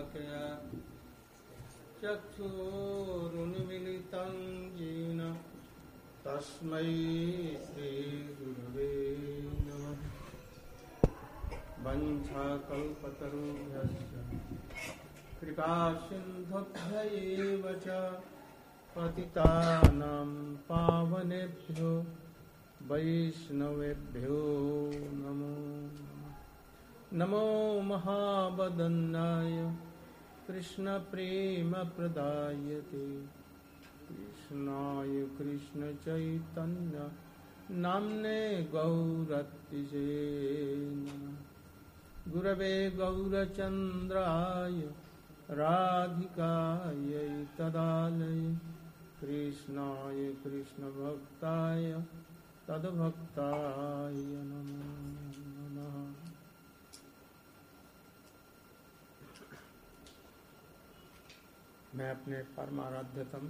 शलाकया चक्षुरुन्मीलितं येन तस्मै श्रीगुरवे नमः। वञ्चाकल्पतरुभ्यश्च कृपासिन्धुभ्यैव च पतितानां पावनेभ्यो वैष्णवेभ्यो नमो नमो महावदन्नाय कृष्णप्रेमप्रदायते कृष्णाय कृष्णचैतन्य नाम्ने गौरत्तिजे नमः। गुरवे गौरचन्द्राय राधिकायै तदालये कृष्णाय कृष्णभक्ताय तद्भक्ताय नमो नमः। मैं अपने परमाराध्यतम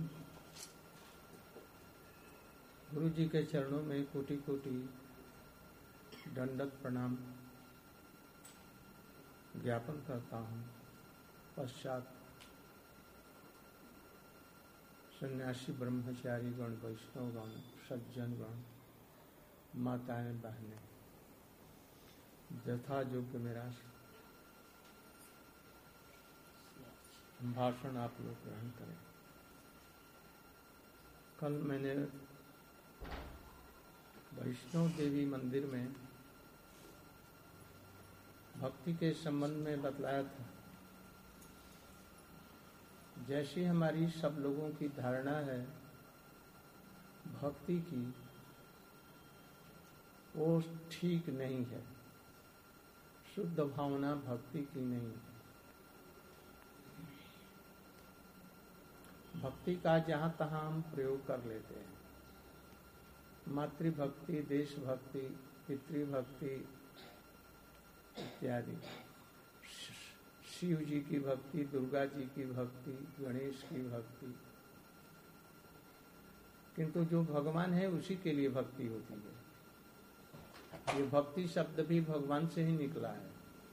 गुरु जी के चरणों में कोटि कोटि दंडवत प्रणाम ज्ञापन करता हूँ। पश्चात सन्यासी ब्रह्मचारी गण, वैष्णव गण, सज्जन गण, माताएं बहनें, यथा योग्य मेरा भाषण आप लोग ग्रहण करें। कल मैंने वैष्णव देवी मंदिर में भक्ति के संबंध में बतलाया था। जैसी हमारी सब लोगों की धारणा है भक्ति की, वो ठीक नहीं है। शुद्ध भावना भक्ति की नहीं है। भक्ति का जहाँ तहाँ हम प्रयोग कर लेते हैं। मातृभक्ति, देशभक्ति, पितृभक्ति इत्यादि, शिव जी की भक्ति, दुर्गा जी की भक्ति, गणेश की भक्ति, किंतु जो भगवान है उसी के लिए भक्ति होती है। ये भक्ति शब्द भी भगवान से ही निकला है।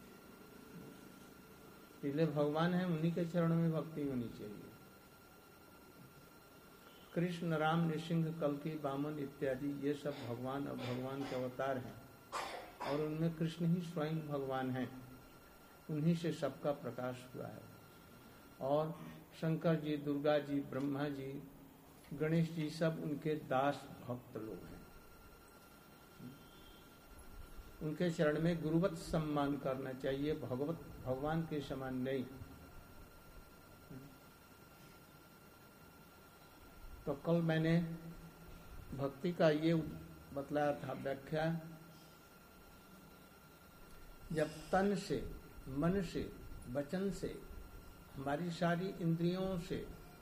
इसलिए भगवान है, उन्हीं के चरण में भक्ति होनी चाहिए। कृष्ण, राम, नृसिंह, कल्कि, वामन इत्यादि ये सब भगवान और भगवान के अवतार हैं, और उनमें कृष्ण ही स्वयं भगवान हैं। उन्हीं से सबका प्रकाश हुआ है। और शंकर जी, दुर्गा जी, ब्रह्मा जी, गणेश जी सब उनके दास भक्त लोग हैं। उनके चरण में गुरुवत सम्मान करना चाहिए, भगवान के समान नहीं। तो कल मैंने भक्ति का ये बतलाया था व्याख्या। जब तन से, मन से, वचन से, हमारी सारी इंद्रियों से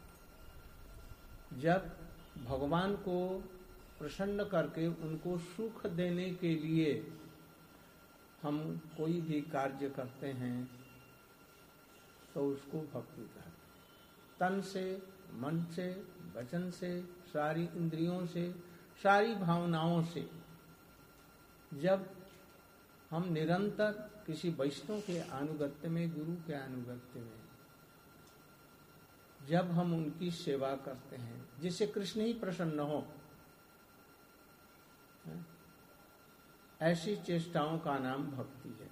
जब भगवान को प्रसन्न करके उनको सुख देने के लिए हम कोई भी कार्य करते हैं तो उसको भक्ति कहते हैं। तन से, मन से, वचन से, सारी इंद्रियों से, सारी भावनाओं से जब हम निरंतर किसी वैष्णव के अनुगत्य में, गुरु के अनुगत्य में जब हम उनकी सेवा करते हैं, जिससे कृष्ण ही प्रसन्न हो, ऐसी चेष्टाओं का नाम भक्ति है।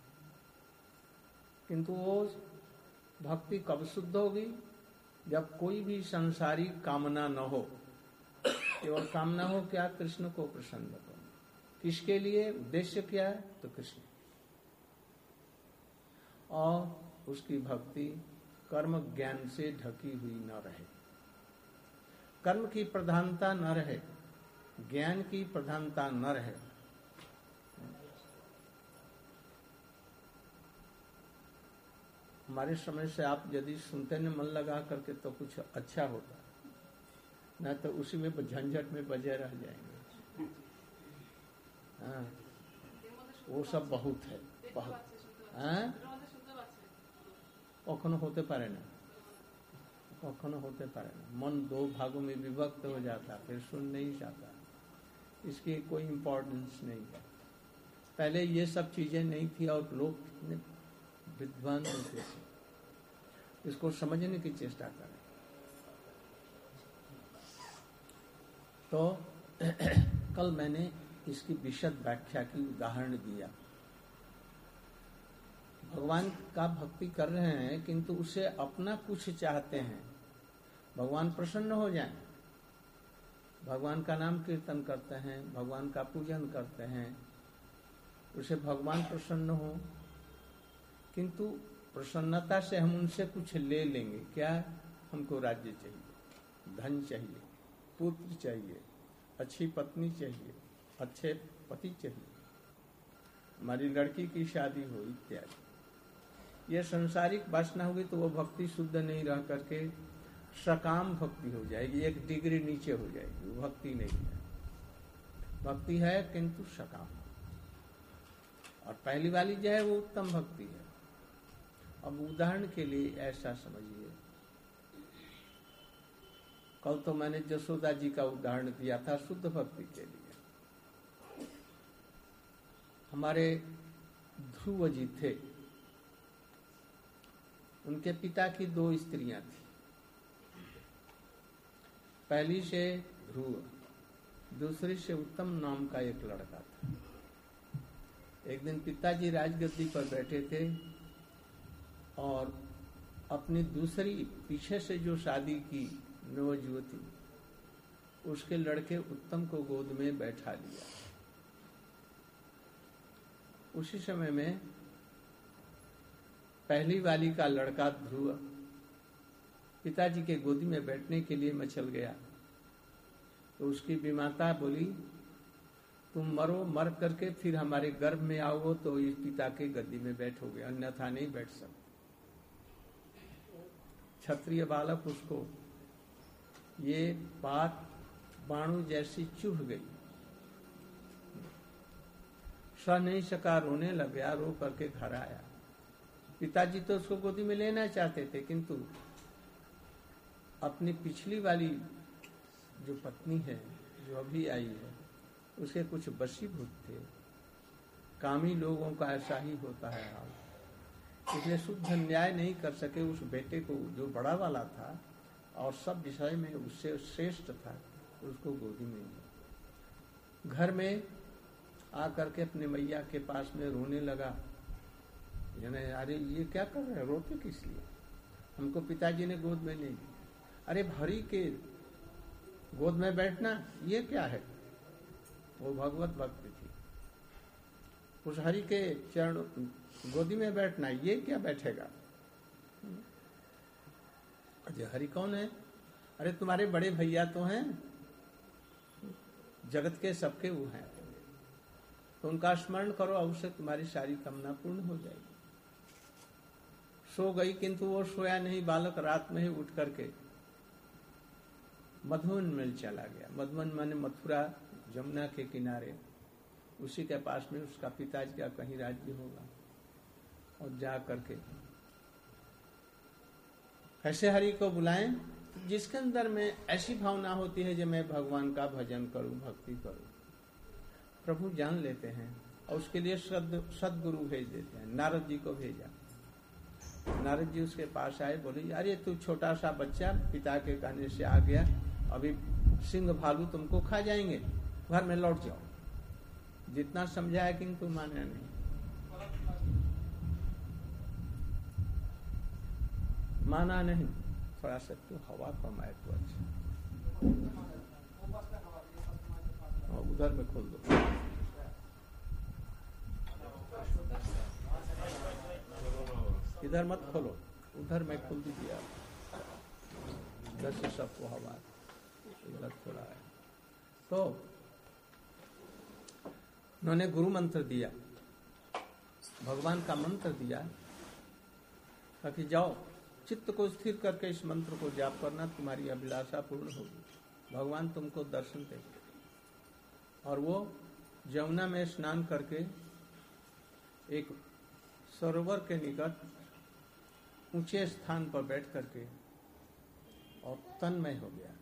किंतु वो भक्ति कब शुद्ध होगी? जब कोई भी सांसारिक कामना न हो। केवल कामना हो क्या? कृष्ण को प्रसन्न करना। किसके लिए? उद्देश्य क्या है? तो कृष्ण। और उसकी भक्ति कर्म ज्ञान से ढकी हुई न रहे, कर्म की प्रधानता न रहे, ज्ञान की प्रधानता न रहे। हमारे समय से आप यदि सुनते न मन लगा करके तो कुछ अच्छा होता, न तो उसी में झंझट में बजे रह जाएंगे। हाँ, वो सब बहुत है, बहुत। हाँ, कखनो होते पारे ना, कखनो होते पारे ना। मन दो भागों में विभक्त हो जाता, फिर सुन नहीं चाहता। इसकी कोई इम्पोर्टेंस नहीं है। पहले ये सब चीजें नहीं थी और लोग विद्वान होते थे। इसको समझने की चेष्टा करें। तो कल मैंने इसकी विशद व्याख्या की, उदाहरण दिया। भगवान का भक्ति कर रहे हैं किंतु उसे अपना कुछ चाहते हैं, भगवान प्रसन्न हो जाएं, भगवान का नाम कीर्तन करते हैं, भगवान का पूजन करते हैं, उसे भगवान प्रसन्न हो, किंतु प्रसन्नता से हम उनसे कुछ ले लेंगे। क्या? हमको राज्य चाहिए, धन चाहिए, पुत्र चाहिए, अच्छी पत्नी चाहिए, अच्छे पति चाहिए, हमारी लड़की की शादी हो इत्यादि। ये सांसारिक वासना होगी तो वो भक्ति शुद्ध नहीं रह करके सकाम भक्ति हो जाएगी, एक डिग्री नीचे हो जाएगी, वो भक्ति नहीं है। भक्ति है किंतु सकाम, और पहली वाली जो है वो उत्तम भक्ति है। अब उदाहरण के लिए ऐसा समझिए, कल तो मैंने जसोदा जी का उदाहरण दिया था शुद्ध भक्ति के लिए। हमारे ध्रुव जी थे, उनके पिता की 2 स्त्रियां थी। पहली से ध्रुव, दूसरी से उत्तम नाम का एक लड़का था। एक दिन पिताजी राजगद्दी पर बैठे थे और अपनी दूसरी पीछे से जो शादी की नवजुवती, उसके लड़के उत्तम को गोद में बैठा लिया। उसी समय में पहली वाली का लड़का ध्रुव पिताजी के गोदी में बैठने के लिए मचल गया, तो उसकी विमाता बोली, तुम मरो, मर करके फिर हमारे गर्भ में आओ तो इस पिता के गद्दी में बैठोगे, अन्यथा नहीं बैठ सकते। क्षत्रिय बालक उसको ये बात बाणु जैसी चुभ गई, सह नहीं सका, रोने लग गया, रो करके घर आया। पिताजी तो उसको गोदी में लेना चाहते थे, किंतु अपनी पिछली वाली जो पत्नी है, जो अभी आई है, उसके कुछ वशीभूत थे। कामी लोगों का ऐसा ही होता है हाल। इसलिए शुद्ध न्याय नहीं कर सके उस बेटे को, जो बड़ा वाला था और सब विषय में उससे श्रेष्ठ था, उसको गोदी में लिया। घर में आकर के अपने मैया के पास में रोने लगा। अरे ये क्या कर रहे हैं, रोते किस लिए? हमको पिताजी ने गोद में नहीं ली। अरे हरि के गोद में बैठना ये क्या है? वो भगवत भक्ति थी। उस हरि के चरण गोदी में बैठना ये क्या बैठेगा? अजय हरि कौन है? अरे तुम्हारे बड़े भैया तो हैं, जगत के सबके वो हैं, तो उनका स्मरण करो, अवश्य तुम्हारी सारी कामना पूर्ण हो जाएगी। सो गई, किंतु वो सोया नहीं। बालक रात में ही उठ करके मधुवन में चला गया। मधुवन माने मथुरा, जमुना के किनारे, उसी के पास में उसका पिताजी का कहीं राज्य होगा। और जा करके कैसे हरि को बुलाएं? जिसके अंदर में ऐसी भावना होती है जो मैं भगवान का भजन करूं, भक्ति करूं, प्रभु जान लेते हैं और उसके लिए सदगुरु भेज देते हैं। नारद जी को भेजा। नारद जी उसके पास आए, बोले अरे तू छोटा सा बच्चा, पिता के कहने से आ गया, अभी सिंह भालू तुमको खा जाएंगे, घर में लौट जाओ। जितना समझाया किंतु माना नहीं। माना नहीं। थोड़ा सा तो हवा कम आए तो अच्छा, उधर में खोल दो। इधर मत खोलो, उधर में खोल दीजिए आप। इधर से सबको हवा, इधर खोला है। तो उन्होंने गुरु मंत्र दिया, भगवान का मंत्र दिया, ताकि जाओ चित्त को स्थिर करके इस मंत्र को जाप करना, तुम्हारी अभिलाषा पूर्ण होगी, भगवान तुमको दर्शन देंगे। और वो जमुना में स्नान करके एक सरोवर के निकट ऊंचे स्थान पर बैठ करके और तन्मय हो गया।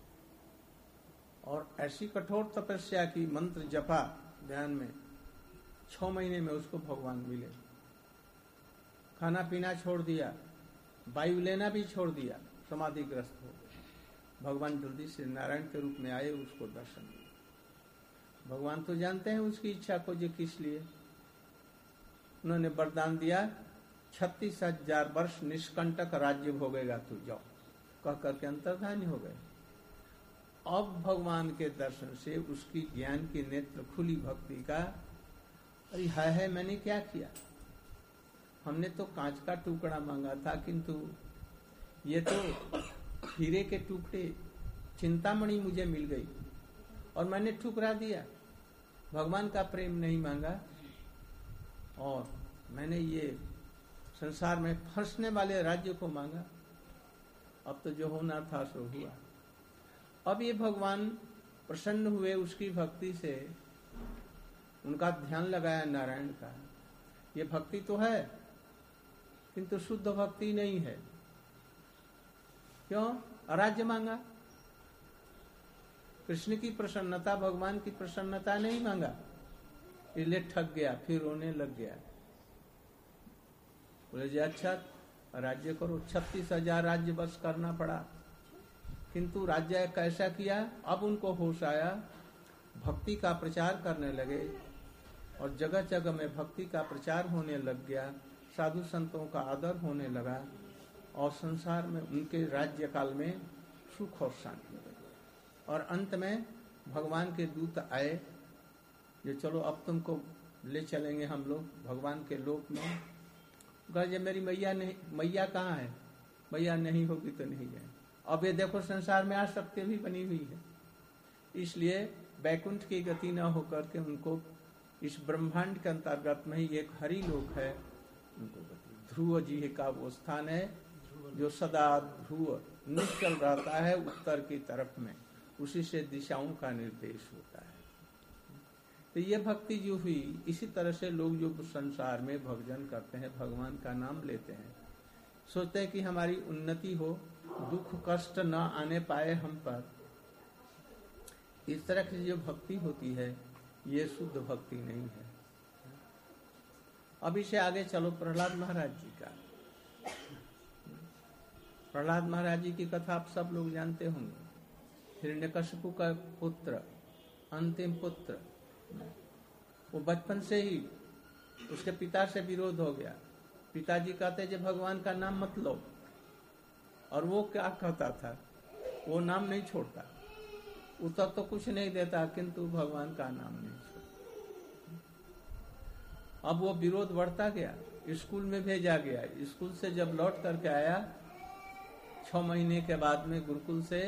और ऐसी कठोर तपस्या की, मंत्र जपा ध्यान में, 6 महीने में उसको भगवान मिले। खाना पीना छोड़ दिया, वायु लेना भी छोड़ दिया, समाधिग्रस्त हो गए। भगवान जल्दी से नारायण के रूप में आए, उसको दर्शन दिया। भगवान तो जानते हैं उसकी इच्छा को जो किस लिए। उन्होंने वरदान दिया, 36,000 वर्ष निष्कंटक राज्य भोगेगा तू, जाओ कह करके अंतर्धानी हो गए। अब भगवान के दर्शन से उसकी ज्ञान की नेत्र खुली भक्ति का। अरे है मैंने क्या किया, हमने तो कांच का टुकड़ा मांगा था, किंतु ये तो हीरे के टुकड़े चिंतामणि मुझे मिल गई और मैंने ठुकरा दिया। भगवान का प्रेम नहीं मांगा और मैंने ये संसार में फंसने वाले राज्य को मांगा। अब तो जो होना था सो हुआ। अब ये भगवान प्रसन्न हुए उसकी भक्ति से, उनका ध्यान लगाया नारायण का। ये भक्ति तो है किंतु शुद्ध भक्ति नहीं है। क्यों? राज्य मांगा। कृष्ण की प्रसन्नता, भगवान की प्रसन्नता नहीं मांगा, इसलिए ठग गया, फिर रोने लग गया। बोले जी अच्छा राज्य करो। 36,000 राज्य बस करना पड़ा, किंतु राज्य कैसा किया। अब उनको होश आया, भक्ति का प्रचार करने लगे और जगह जगह में भक्ति का प्रचार होने लग गया। साधु संतों का आदर होने लगा और संसार में उनके राज्य काल में सुख और शांति लगी। और अंत में भगवान के दूत आए, जो चलो अब तुमको ले चलेंगे हम लोग भगवान के लोक में। कहे मेरी मैया नहीं, मैया कहाँ है, मैया नहीं होगी तो नहीं जाए। अब ये देखो संसार में आसक्ति भी बनी हुई है, इसलिए वैकुंठ की गति न होकर के उनको इस ब्रह्मांड के अंतर्गत में ही एक हरि लोक है, उनको गति। ध्रुव जी का वो स्थान है जो सदा ध्रुव निश्चल रहता है उत्तर की तरफ में, उसी से दिशाओं का निर्देश होता है। तो ये भक्ति जो हुई, इसी तरह से लोग जो संसार में भजन करते हैं, भगवान का नाम लेते हैं, सोचते हैं कि हमारी उन्नति हो, दुख कष्ट न आने पाए हम पर। इस तरह की जो भक्ति होती है ये शुद्ध भक्ति नहीं है। अब इसे आगे चलो प्रहलाद महाराज जी का। प्रहलाद महाराज जी की कथा आप सब लोग जानते होंगे। हिरण्यकशिपु का पुत्र, अंतिम पुत्र, वो बचपन से ही उसके पिता से विरोध हो गया। पिताजी कहते जो भगवान का नाम मत लो, और वो क्या कहता था, वो नाम नहीं छोड़ता, उत्तर तो कुछ नहीं देता किंतु भगवान का नाम नहीं छोड़ता। अब वो विरोध बढ़ता गया, स्कूल में भेजा गया। स्कूल से जब लौट करके आया 6 महीने के बाद में गुरुकुल से,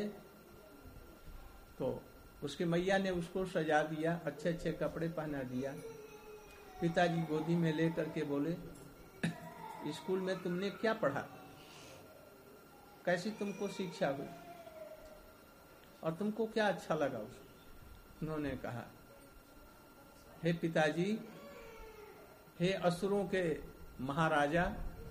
तो उसकी मैया ने उसको सजा दिया, अच्छे अच्छे कपड़े पहना दिया। पिताजी गोदी में लेकर के बोले स्कूल में तुमने क्या पढ़ा, कैसी तुमको शिक्षा हुई और तुमको क्या अच्छा लगा। उन्होंने कहा हे पिताजी, हे असुरों के महाराजा,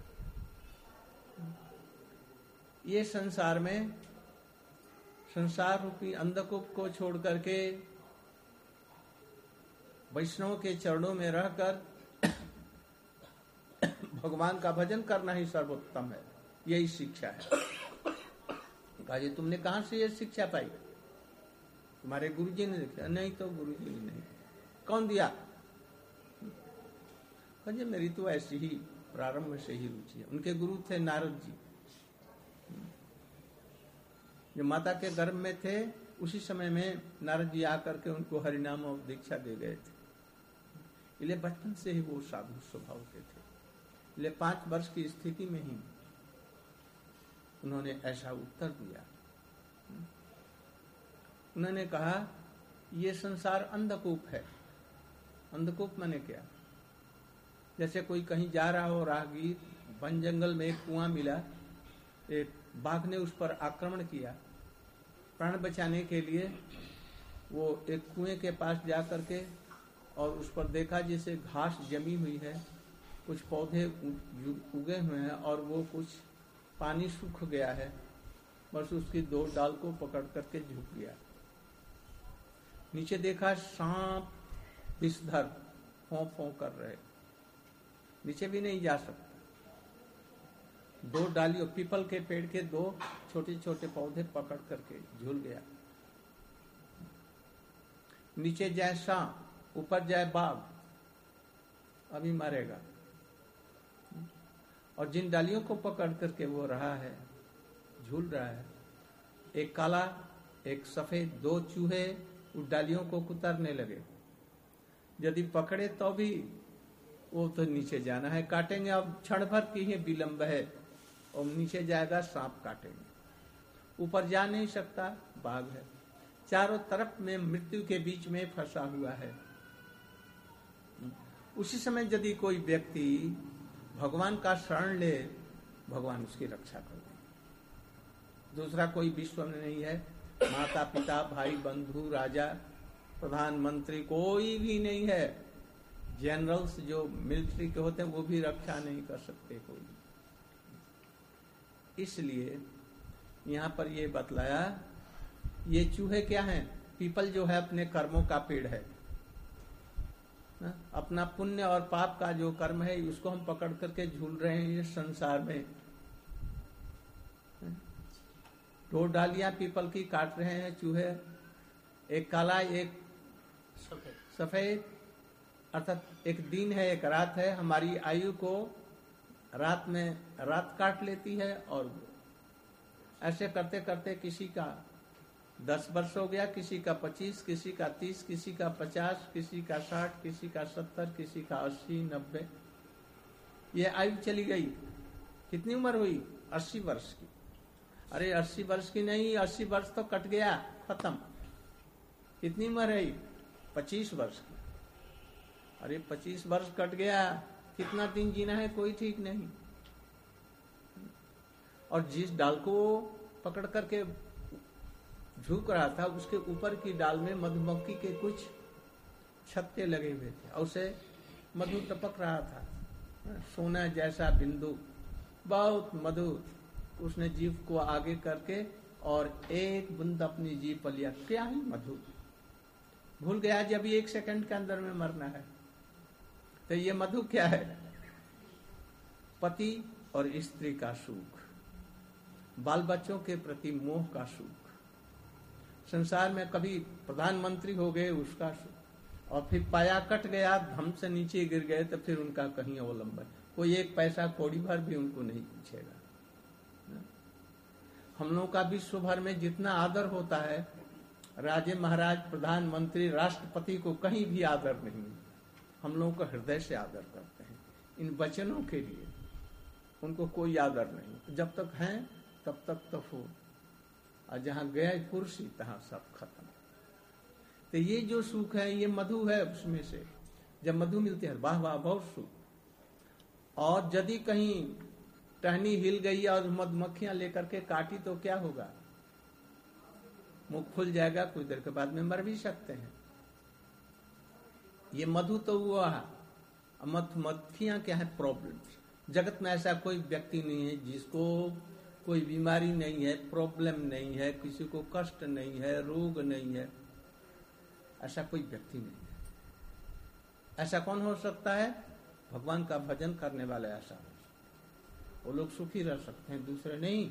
ये संसार में संसार रूपी अंधकूप को छोड़ करके वैष्णव के चरणों में रहकर भगवान का भजन करना ही सर्वोत्तम है, यही शिक्षा है। कहा जी तुमने कहां से ये शिक्षा पाई? तुम्हारे गुरुजी ने देखा? नहीं तो गुरुजी ने नहीं। कौन दिया? कहा जी मेरी तो ऐसी ही प्रारंभ से ही रुचि है। उनके गुरु थे नारद जी, जो माता के गर्भ में थे, उसी समय में नारद जी आकर के उनको हरिनाम और दीक्षा दे गए थे। इसलिए बचपन से ही वो साधु स्वभाव के थे। इसलिए 5 वर्ष की स्थिति में ही उन्होंने ऐसा उत्तर दिया। उन्होंने कहा ये संसार अंधकूप है। अंधकूप माने क्या? जैसे कोई कहीं जा रहा हो राहगीर, वन जंगल में एक कुआं मिला, एक बाघ ने उस पर आक्रमण किया। प्राण बचाने के लिए वो एक कुएं के पास जा करके और उस पर देखा जैसे घास जमी हुई है, कुछ पौधे उगे हुए हैं और वो कुछ पानी सूख गया है, बस उसकी 2 डाल को पकड़ करके झुक गया। नीचे देखा सांप विषधर फौं फौं कर रहे, नीचे भी नहीं जा सकता। दो डालियों, पीपल के पेड़ के दो छोटे छोटे पौधे पकड़ करके झूल गया। नीचे जाए सांप, ऊपर जाए बाघ, अभी मरेगा। और जिन डालियों को पकड़ करके वो रहा है, झूल रहा है, एक काला एक सफेद, दो चूहे उस डालियों को कुतरने लगे। यदि पकड़े तो भी वो तो नीचे जाना है, काटेंगे। अब क्षण भर की ही विलंब है और नीचे जाएगा, सांप काटेंगे। ऊपर जा नहीं सकता, बाघ है। चारों तरफ में मृत्यु के बीच में फंसा हुआ है। उसी समय यदि कोई व्यक्ति भगवान का शरण ले, भगवान उसकी रक्षा कर देंगे। दूसरा कोई विश्व में नहीं है। माता पिता, भाई बंधु, राजा, प्रधानमंत्री कोई भी नहीं है। जनरल्स जो मिलिट्री के होते हैं वो भी रक्षा नहीं कर सकते कोई। इसलिए यहाँ पर ये बतलाया, ये चूहे क्या हैं? पीपल जो है अपने कर्मों का पेड़ है ना? अपना पुण्य और पाप का जो कर्म है उसको हम पकड़ करके झूल रहे हैं इस संसार में। दो डालियां पीपल की काट रहे हैं चूहे, एक काला एक सफेद, अर्थात एक दिन है एक रात है। हमारी आयु को रात में रात काट लेती है और ऐसे करते करते किसी का 10 वर्ष हो गया, किसी का 25, किसी का 30, किसी का 50, किसी का 60, किसी का 70, किसी का 80, 90, ये आयु चली गई। कितनी उम्र हुई? 80 वर्ष की। अरे 80 वर्ष की नहीं, 80 वर्ष तो कट गया, खत्म। कितनी उम्र है? 25 वर्ष की। अरे 25 वर्ष कट गया, कितना दिन जीना है कोई ठीक नहीं। और जिस डाल को पकड़ करके झुक रहा था, उसके ऊपर की डाल में मधुमक्खी के कुछ छत्ते लगे हुए थे और उसे मधु टपक रहा था, सोना जैसा बिंदु, बहुत मधुर। उसने जीभ को आगे करके और एक बूंद अपनी जीभ पर लिया, क्या ही मधुर। भूल गया जब 1 सेकंड के अंदर में मरना है। तो ये मधु क्या है? पति और स्त्री का सुख, बाल बच्चों के प्रति मोह का सुख, संसार में कभी प्रधानमंत्री हो गए उसका सुख, और फिर पाया कट गया, धम से नीचे गिर गए तो फिर उनका कहीं अवलंबन। कोई एक पैसा कौड़ी भर भी उनको नहीं पूछेगा। हम लोगों का विश्व भर में जितना आदर होता है, राजे महाराज, प्रधानमंत्री, राष्ट्रपति को कहीं भी आदर नहीं। हम लोगों को हृदय से आदर करते हैं। इन वचनों के लिए उनको कोई आदर नहीं। जब तक हैं तब तक तो हो, और जहां गया कुर्सी तहां सब खत्म। तो ये जो सुख है ये मधु है। उसमें से जब मधु मिलती है, वाह वाह बहुत सुख। और यदि कहीं टहनी हिल गई और मधुमक्खियां लेकर के काटी तो क्या होगा? मुख खुल जाएगा, कुछ देर के बाद में मर भी सकते हैं। ये मधु तो हुआ, मधुमक्खियां क्या है? प्रॉब्लम। जगत में ऐसा कोई व्यक्ति नहीं है जिसको कोई बीमारी नहीं है, प्रॉब्लम नहीं है, किसी को कष्ट नहीं है, रोग नहीं है। ऐसा कोई व्यक्ति नहीं है। ऐसा कौन हो सकता है? भगवान का भजन करने वाले ऐसा हो सकते, वो लोग सुखी रह सकते हैं, दूसरे नहीं।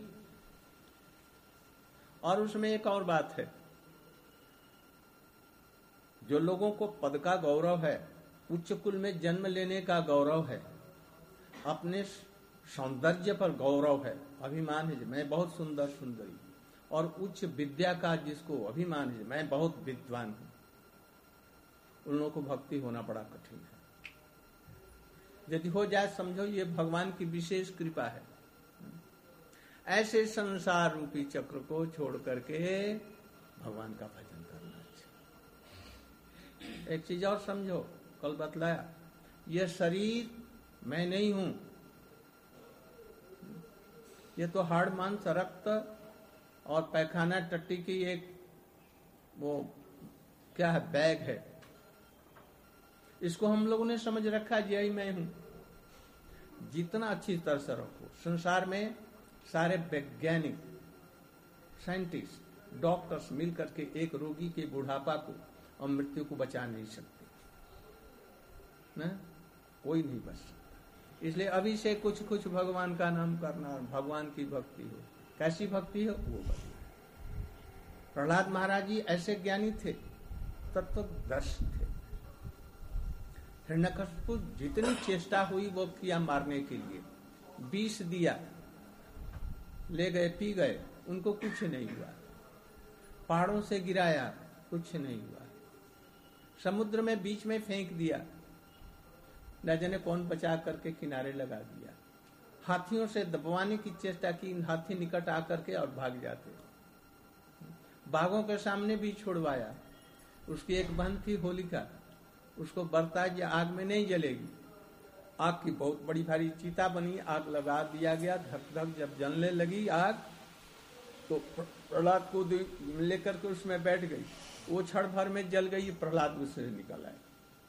और उसमें एक और बात है, जो लोगों को पद का गौरव है, उच्च कुल में जन्म लेने का गौरव है, अपने सौंदर्य पर गौरव है, अभिमान है मैं बहुत सुंदर सुंदरी, और उच्च विद्या का जिसको अभिमान है मैं बहुत विद्वान हूं, उन लोगों को भक्ति होना बड़ा कठिन है। यदि हो जाए समझो ये भगवान की विशेष कृपा है। ऐसे संसार रूपी चक्र को छोड़ करके भगवान का भजन करना चाहिए। एक चीज और समझो, कल बतलाया, यह शरीर मैं नहीं हूं, ये तो हाड़ मांस रक्त और पैखाना टट्टी की एक वो क्या है, बैग है। इसको हम लोगों ने समझ रखा यही मैं हूं। जितना अच्छी तरह से रखो, संसार में सारे वैज्ञानिक, साइंटिस्ट, डॉक्टर्स मिल करके एक रोगी के बुढ़ापा को और मृत्यु को बचा नहीं सकते ना, कोई नहीं बच सकता। इसलिए अभी से कुछ कुछ भगवान का नाम करना और भगवान की भक्ति हो। कैसी भक्ति हो वो बताना। प्रहलाद महाराज जी ऐसे ज्ञानी थे, तत्वदर्शी थे। हिरण्यकशिपु जितनी चेष्टा हुई वो किया मारने के लिए, विष दिया, ले गए पी गए, उनको कुछ नहीं हुआ। पहाड़ों से गिराया, कुछ नहीं हुआ। समुद्र में बीच में फेंक दिया, न जाने कौन बचा करके किनारे लगा दिया। हाथियों से दबवाने की चेष्टा की, हाथी निकट आकर के और भाग जाते। बाघों के सामने भी छुड़वाया। उसकी एक बहन थी होलिका, उसको बरताज या आग में नहीं जलेगी, आग की बहुत बड़ी भारी चीता बनी, आग लगा दिया गया। धक धक जब जलने लगी आग, तो प्रहलाद को लेकर के उसमें बैठ गई। वो क्षण भर में जल गई, प्रहलाद उससे निकल आए।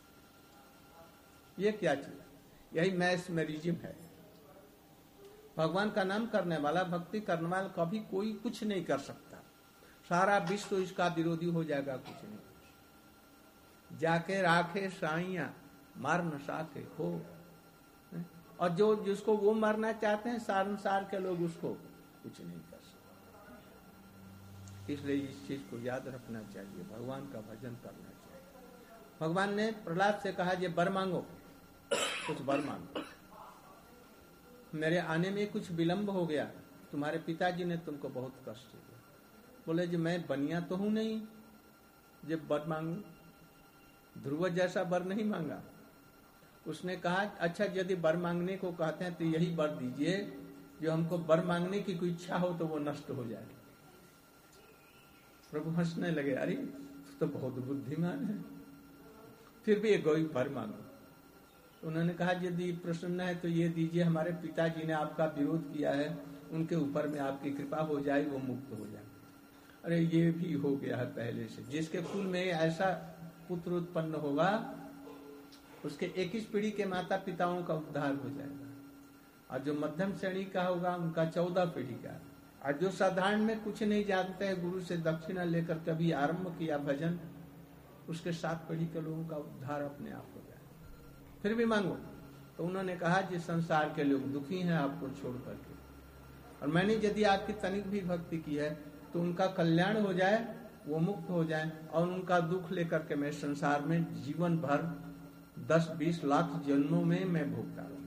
ये क्या चीज? यही मैस्मरिज्म है। भगवान का नाम करने वाला, भक्ति करने वाला कभी कोई कुछ नहीं कर सकता। सारा विश्व इसका विरोधी हो जाएगा, कुछ नहीं। जाके राखे साइया मार न साके हो। और जो जिसको वो मारना चाहते हैं, संसार के लोग उसको कुछ नहीं कर सकते। इसलिए इस चीज को याद रखना चाहिए, भगवान का भजन करना चाहिए। भगवान ने प्रहलाद से कहा, ये वर मांगो, कुछ वर मांगो। मेरे आने में कुछ विलंब हो गया, तुम्हारे पिताजी ने तुमको बहुत कष्ट दिया। बोले जी मैं बनिया तो हूं नहीं जब वर मांगू। ध्रुव जैसा वर नहीं मांगा। उसने कहा अच्छा यदि वर मांगने को कहते हैं तो यही वर दीजिए जो हमको वर मांगने की कोई इच्छा हो तो वो नष्ट हो जाए। प्रभु हंसने लगे, अरे तो बहुत बुद्धिमान है, फिर भी एक कोई वर मांगो। उन्होंने कहा यदि प्रसन्न है तो ये दीजिए, हमारे पिताजी ने आपका विरोध किया है, उनके ऊपर में आपकी कृपा हो जाए, वो मुक्त हो जाए। अरे ये भी हो गया है पहले से। जिसके कुल में ऐसा पुत्र उत्पन्न होगा उसके 21 पीढ़ी के माता पिताओं का उद्धार हो जाएगा, और जो मध्यम श्रेणी का होगा उनका 14 पीढ़ी का, और जो साधारण में कुछ नहीं जानते हैं, गुरु से दक्षिणा लेकर कभी आरंभ किया भजन, उसके 7 पीढ़ी के लोगों का उद्धार अपने आप हो जाए। फिर भी मांगो। तो उन्होंने कहा जिस संसार के लोग दुखी हैं आपको छोड़ करके, और मैंने यदि आपकी तनिक भी भक्ति की है तो उनका कल्याण हो जाए, वो मुक्त हो जाए, और उनका दुख लेकर के मैं संसार में जीवन भर 10-20 लाख जन्मों में मैं भोगता रहूं।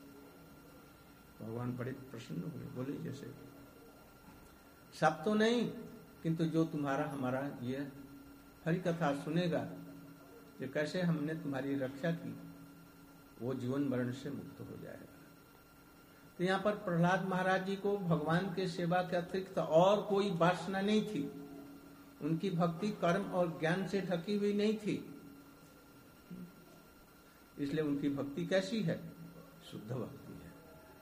भगवान बड़े प्रसन्न हुए, बोले जैसे सब तो नहीं, किंतु जो तुम्हारा हमारा ये हरि कथा सुनेगा, ये कैसे हमने तुम्हारी रक्षा की, वो जीवन मरण से मुक्त हो जाएगा। तो यहाँ पर प्रहलाद महाराज जी को भगवान के सेवा के अतिरिक्त और कोई वासना नहीं थी। उनकी भक्ति कर्म और ज्ञान से ढकी हुई नहीं थी। इसलिए उनकी भक्ति कैसी है? शुद्ध भक्ति है।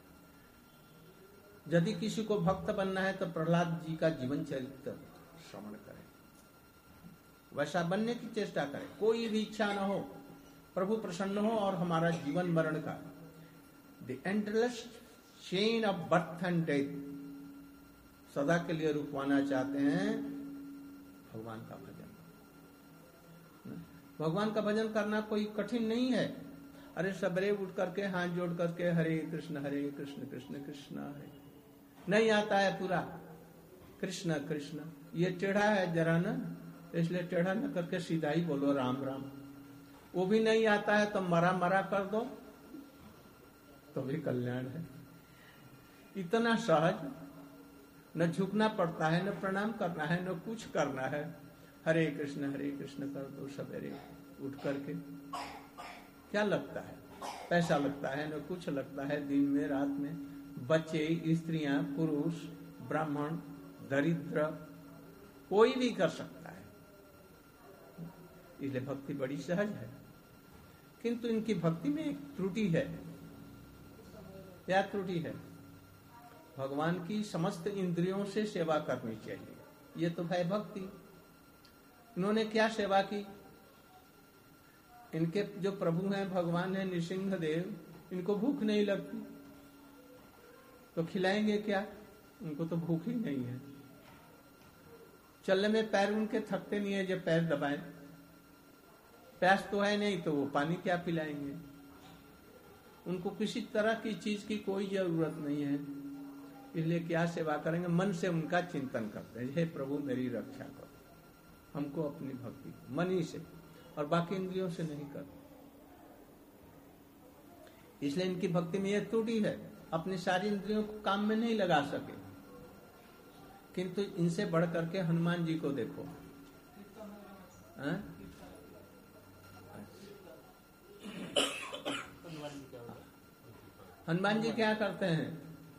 यदि किसी को भक्त बनना है तो प्रहलाद जी का जीवन चरित्र श्रवण करें, वैसा बनने की चेष्टा करें। कोई भी इच्छा न हो, प्रभु प्रसन्न हो और हमारा जीवन मरण का the endless chain of birth and death सदा के लिए रुकवाना चाहते हैं, भगवान का भजन। भगवान का भजन करना कोई कठिन नहीं है। अरे सबरे उठ करके हाथ जोड़ करके हरे कृष्ण कृष्ण कृष्ण हरे, नहीं आता है पूरा कृष्ण कृष्ण, ये टेढ़ा है जरा न, इसलिए टेढ़ा न करके सीधा ही बोलो राम राम। वो भी नहीं आता है तो मरा मरा कर दो तो भी कल्याण है। इतना सहज, न झुकना पड़ता है, न प्रणाम करना है, न कुछ करना है। हरे कृष्ण कर दो सवेरे उठ करके। क्या लगता है? पैसा लगता है, न कुछ लगता है। दिन में रात में बच्चे, स्त्रियां, पुरुष, ब्राह्मण, दरिद्र, कोई भी कर सकता है। इसलिए भक्ति बड़ी सहज है। किंतु इनकी भक्ति में एक त्रुटि है। क्या त्रुटि है? भगवान की समस्त इंद्रियों से सेवा करनी चाहिए, ये तो है भक्ति। इन्होंने क्या सेवा की? इनके जो प्रभु हैं, भगवान है नृसिंह देव, इनको भूख नहीं लगती तो खिलाएंगे क्या? उनको तो भूख ही नहीं है। चलने में पैर उनके थकते नहीं है, जब पैर दबाएं। प्यास तो है नहीं तो वो पानी क्या पिलाएंगे? उनको किसी तरह की चीज की कोई जरूरत नहीं है, इसलिए क्या सेवा करेंगे, मन से उनका चिंतन करते हैं, हे प्रभु मेरी रक्षा करो, हमको अपनी भक्ति मन ही से, और बाकी इंद्रियों से नहीं करते। इसलिए इनकी भक्ति में यह त्रुटि है, अपनी सारी इंद्रियों को काम में नहीं लगा सके। किंतु इनसे बढ़ करके हनुमान जी को देखो, हनुमान जी क्या करते हैं,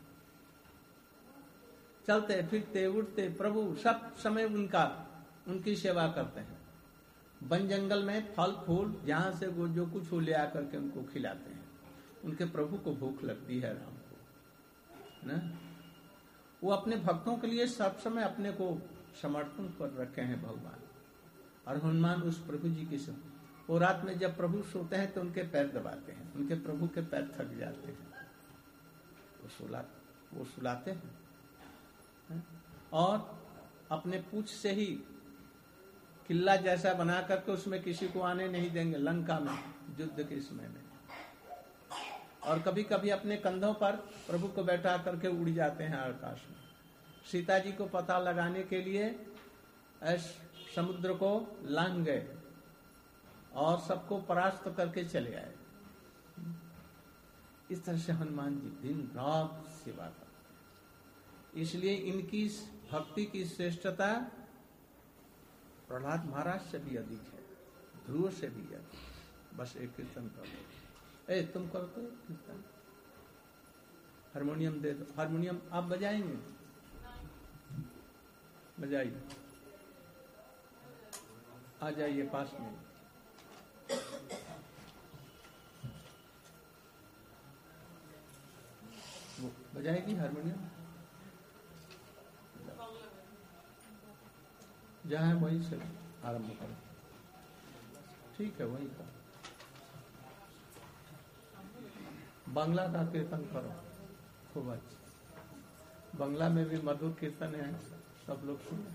चलते फिरते उठते प्रभु सब समय उनकी सेवा करते हैं। वन जंगल में फल फूल जहां से वो जो कुछ वो ले आकर के उनको खिलाते हैं। उनके प्रभु को भूख लगती है, राम को ना, वो अपने भक्तों के लिए सब समय अपने को समर्पण कर रखे हैं भगवान। और हनुमान उस प्रभु जी की से, वो रात में जब प्रभु सोते हैं तो उनके पैर दबाते हैं, उनके प्रभु के पैर थक जाते हैं, वो सुलाते हैं और अपने पूंछ से ही किला जैसा बना करके उसमें किसी को आने नहीं देंगे, लंका में युद्ध के समय में। और कभी कभी अपने कंधों पर प्रभु को बैठा करके उड़ जाते हैं आकाश में। सीता जी को पता लगाने के लिए समुद्र को लांघ गए और सबको परास्त करके चले आए। इस तरह से हनुमान जी दिन रात सेवा करते हैं। इसलिए इनकी भक्ति की श्रेष्ठता प्रहलाद महाराज से भी अधिक है, ध्रुव से भी अधिक। बस एक कीर्तन करो, तुम करो तो कीर्तन, हारमोनियम दे दो, हारमोनियम आप बजाएंगे, बजाइए, आ जाइए पास में। वो बजाएगी हारमोनियम, जहाँ है वहीं से आरंभ करो, ठीक है वहीं का। बांग्ला का कीर्तन करो खूब अच्छा, बांग्ला में भी मधुर कीर्तन है, सब लोग सुनो।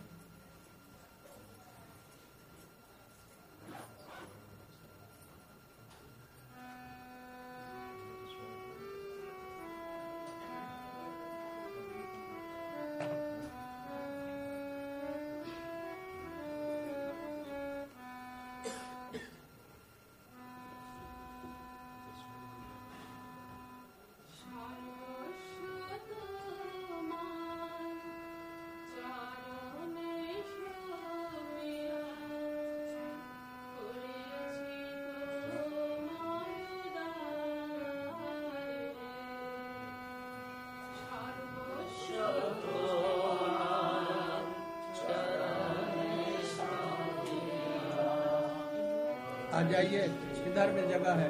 आ जाइए, इधर में जगह है।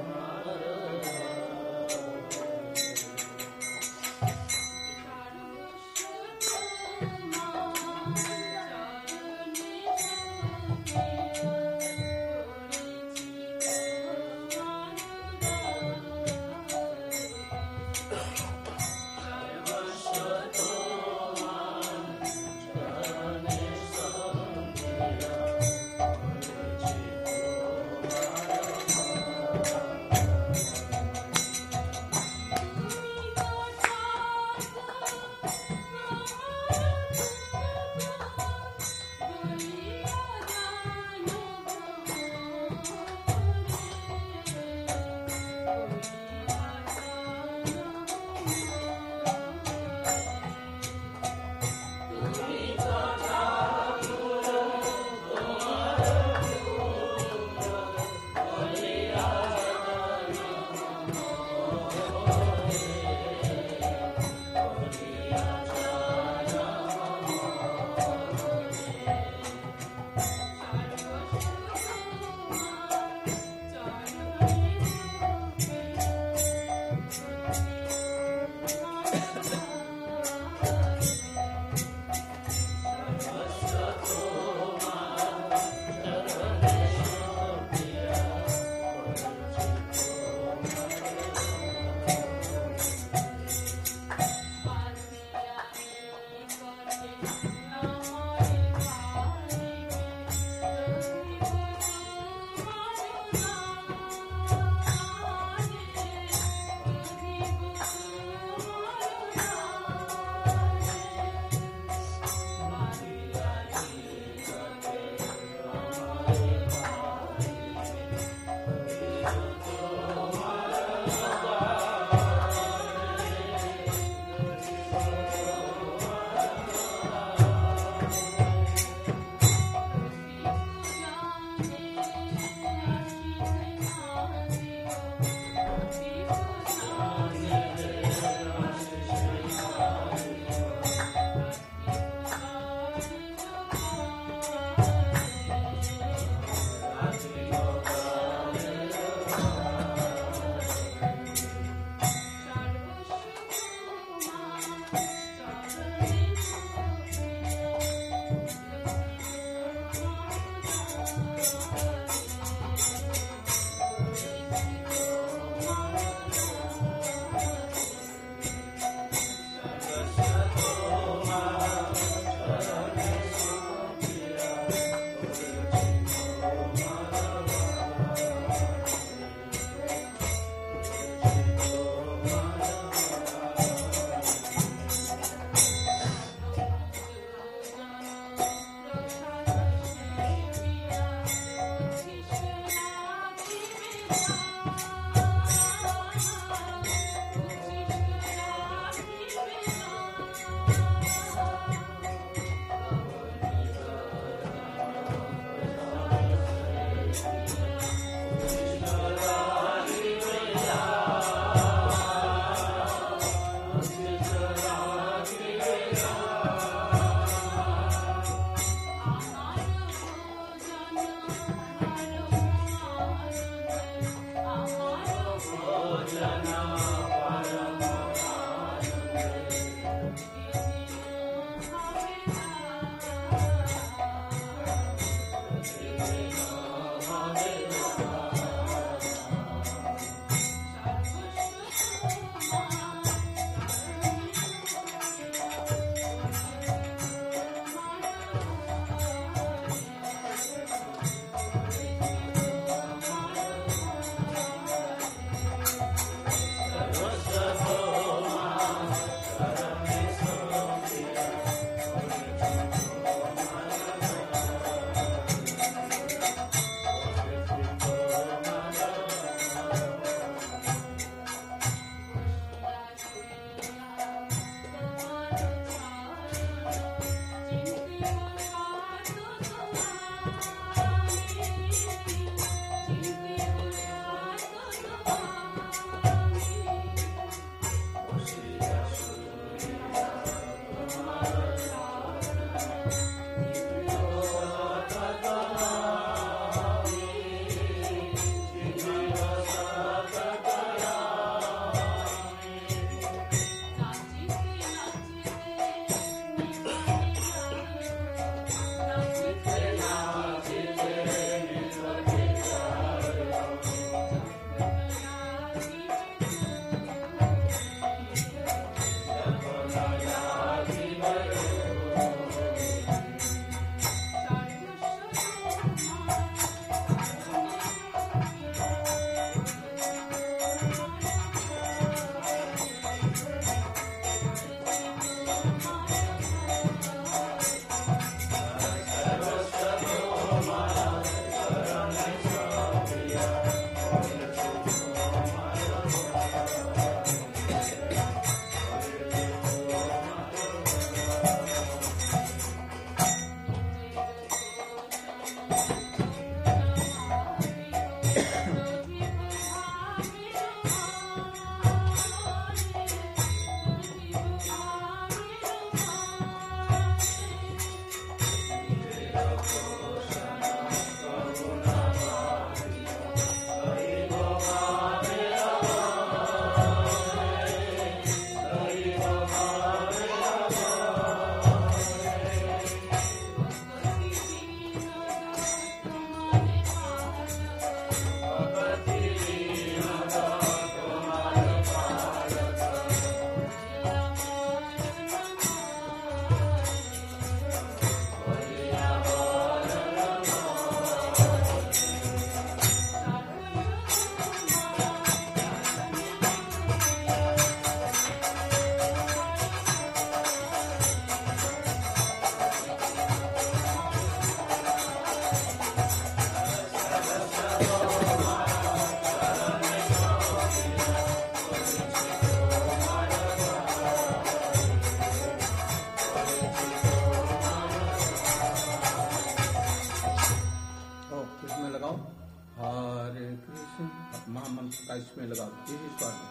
महामंत्र का इसमें लगाओ, इसी स्वर में।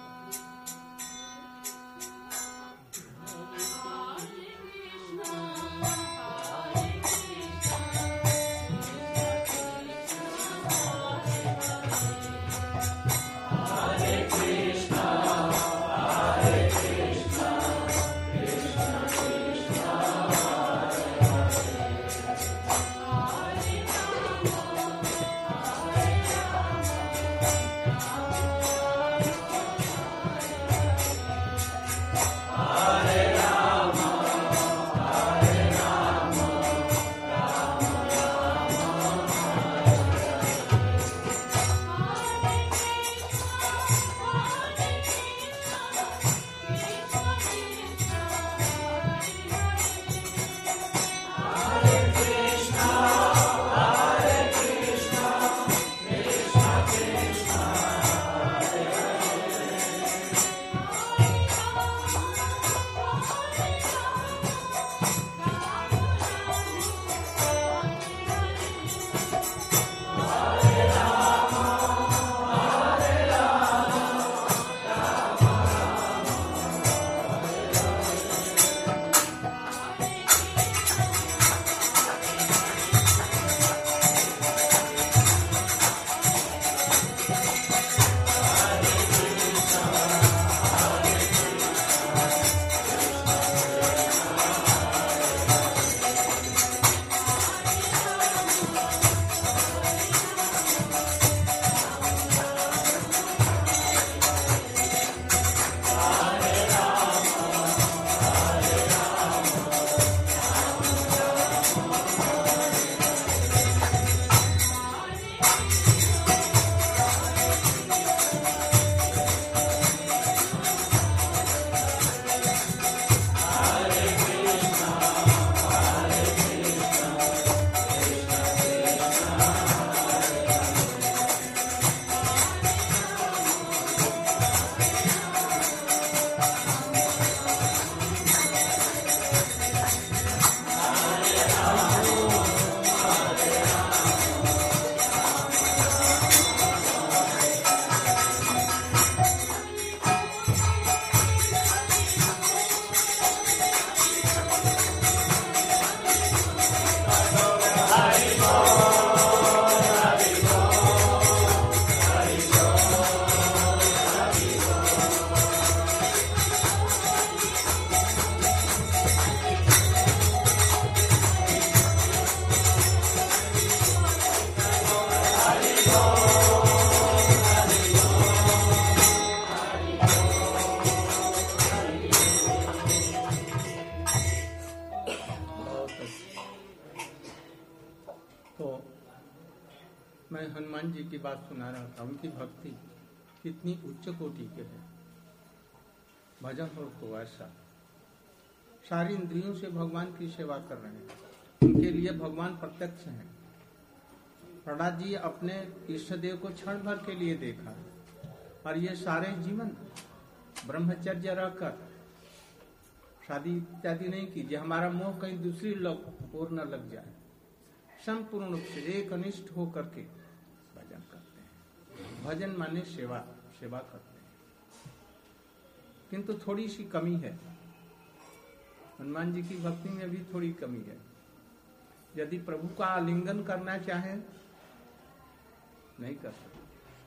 मैं हनुमान जी की बात सुना रहा था, उनकी भक्ति कितनी उच्च कोटि के है। भजन हो तो ऐसा, सारी इंद्रियों से भगवान की सेवा कर रहे हैं, उनके लिए भगवान प्रत्यक्ष हैं। प्रहलाद जी अपने इष्ट देव को क्षण भर के लिए देखा, और ये सारे जीवन ब्रह्मचर्य रहकर शादी इत्यादि नहीं कीजिए, हमारा मोह कहीं दूसरी लोग और न लग जाए। संपूर्ण रूप से एक अनिष्ठ होकर के भजन करते हैं। भजन माने सेवा, सेवा करते हैं। किंतु थोड़ी सी कमी है, हनुमान जी की भक्ति में भी थोड़ी कमी है। यदि प्रभु का आलिंगन करना चाहे नहीं कर सकते।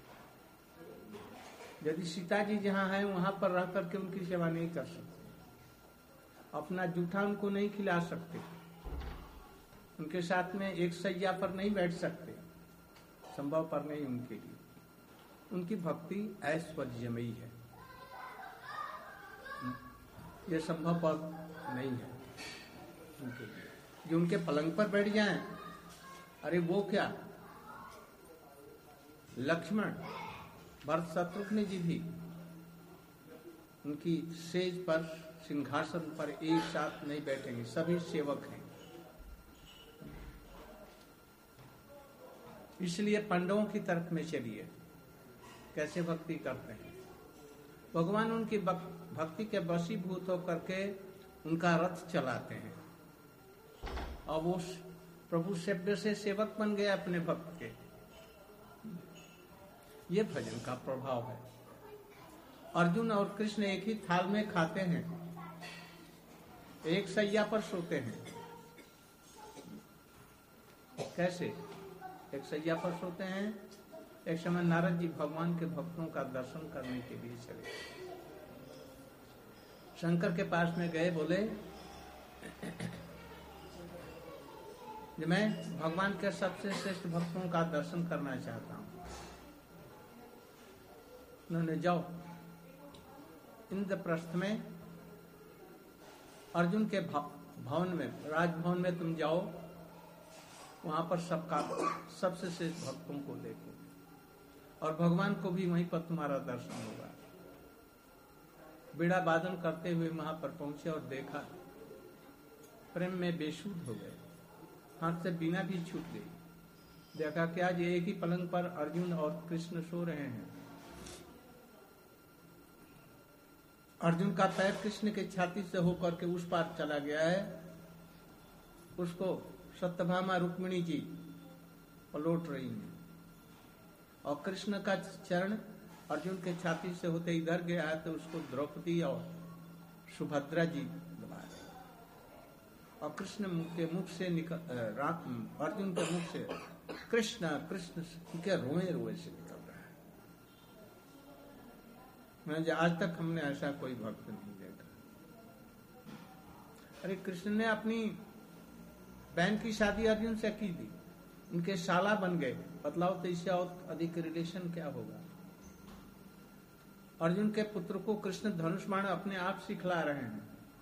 यदि सीता जी जहाँ है वहां पर रह करके उनकी सेवा नहीं कर सकते, अपना जूठा उनको नहीं खिला सकते, उनके साथ में एक सैया पर नहीं बैठ सकते, संभव पर नहीं उनके लिए। उनकी भक्ति ऐश्वर्यमयी है, यह संभव पर नहीं है उनके लिए। जो उनके पलंग पर बैठ जाएं, अरे वो क्या, लक्ष्मण भरत शत्रुघ्न जी भी उनकी सेज पर सिंहासन पर एक साथ नहीं बैठेंगे, सभी सेवक हैं। इसलिए पांडवों की तरफ में चलिए, कैसे भक्ति करते हैं। भगवान उनकी भक्ति के वशीभूत होकर के उनका रथ चलाते हैं, और वो प्रभु सेव्य से सेवक बन गए अपने भक्त के। ये भजन का प्रभाव है। अर्जुन और कृष्ण एक ही थाल में खाते हैं, एक सैया पर सोते हैं। कैसे एक सैया पर सोते हैं? एक समय नारद जी भगवान के भक्तों का दर्शन करने के लिए चले, शंकर के पास में गए, बोले मैं भगवान के सबसे श्रेष्ठ भक्तों का दर्शन करना चाहता हूं। उन्होंने जाओ इंद्रप्रस्थ में अर्जुन के भवन में, राजभवन में तुम जाओ, वहां पर सबसे श्रेष्ठ भक्तों को देखो, और भगवान को भी वहीं पर तुम्हारा दर्शन होगा। बीड़ा वादन करते हुए वहां पर पहुंचे और देखा, प्रेम में बेसुध हो गए, हाथ से बीना भी छूट गई। देखा कि आज एक ही पलंग पर अर्जुन और कृष्ण सो रहे हैं। अर्जुन का पैर कृष्ण के छाती से होकर के उस पार चला गया है, उसको सत्यभामा रुक्मिणी जी पलट रही हैं, और कृष्ण का चरण अर्जुन के छाती से होते इधर गया है, तो उसको द्रौपदी और सुभद्रा जी दबा रहे, और कृष्ण के मुख से अर्जुन के मुख से कृष्ण कृष्ण के रोए रोए से निकल रहा है। मैं आज तक हमने ऐसा कोई भक्त नहीं देखा। अरे कृष्ण ने अपनी बहन की शादी अर्जुन से की थी, उनके शाला बन गए, बतलाओ तो इससे और अधिक रिलेशन क्या होगा। अर्जुन के पुत्र को कृष्ण धनुष बाण अपने आप सिखला रहे हैं।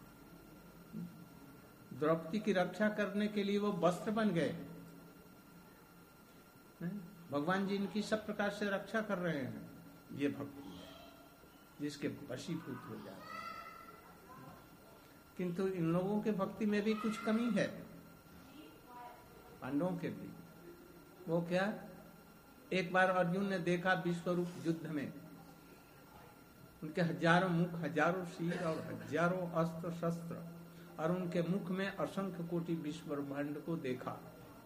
द्रौपदी की रक्षा करने के लिए वो वस्त्र बन गए। भगवान जी इनकी सब प्रकार से रक्षा कर रहे हैं। ये भक्ति है जिसके वशीभूत हो जाते हैं। किंतु इन लोगों के भक्ति में भी कुछ कमी है, पांडवों के भी। वो क्या, एक बार अर्जुन ने देखा विश्वरूप युद्ध में, उनके हजारों मुख, हजारों सिर और हजारों अस्त्र शस्त्र, और उनके मुख में असंख्य कोटि विश्व ब्रह्मांड को देखा।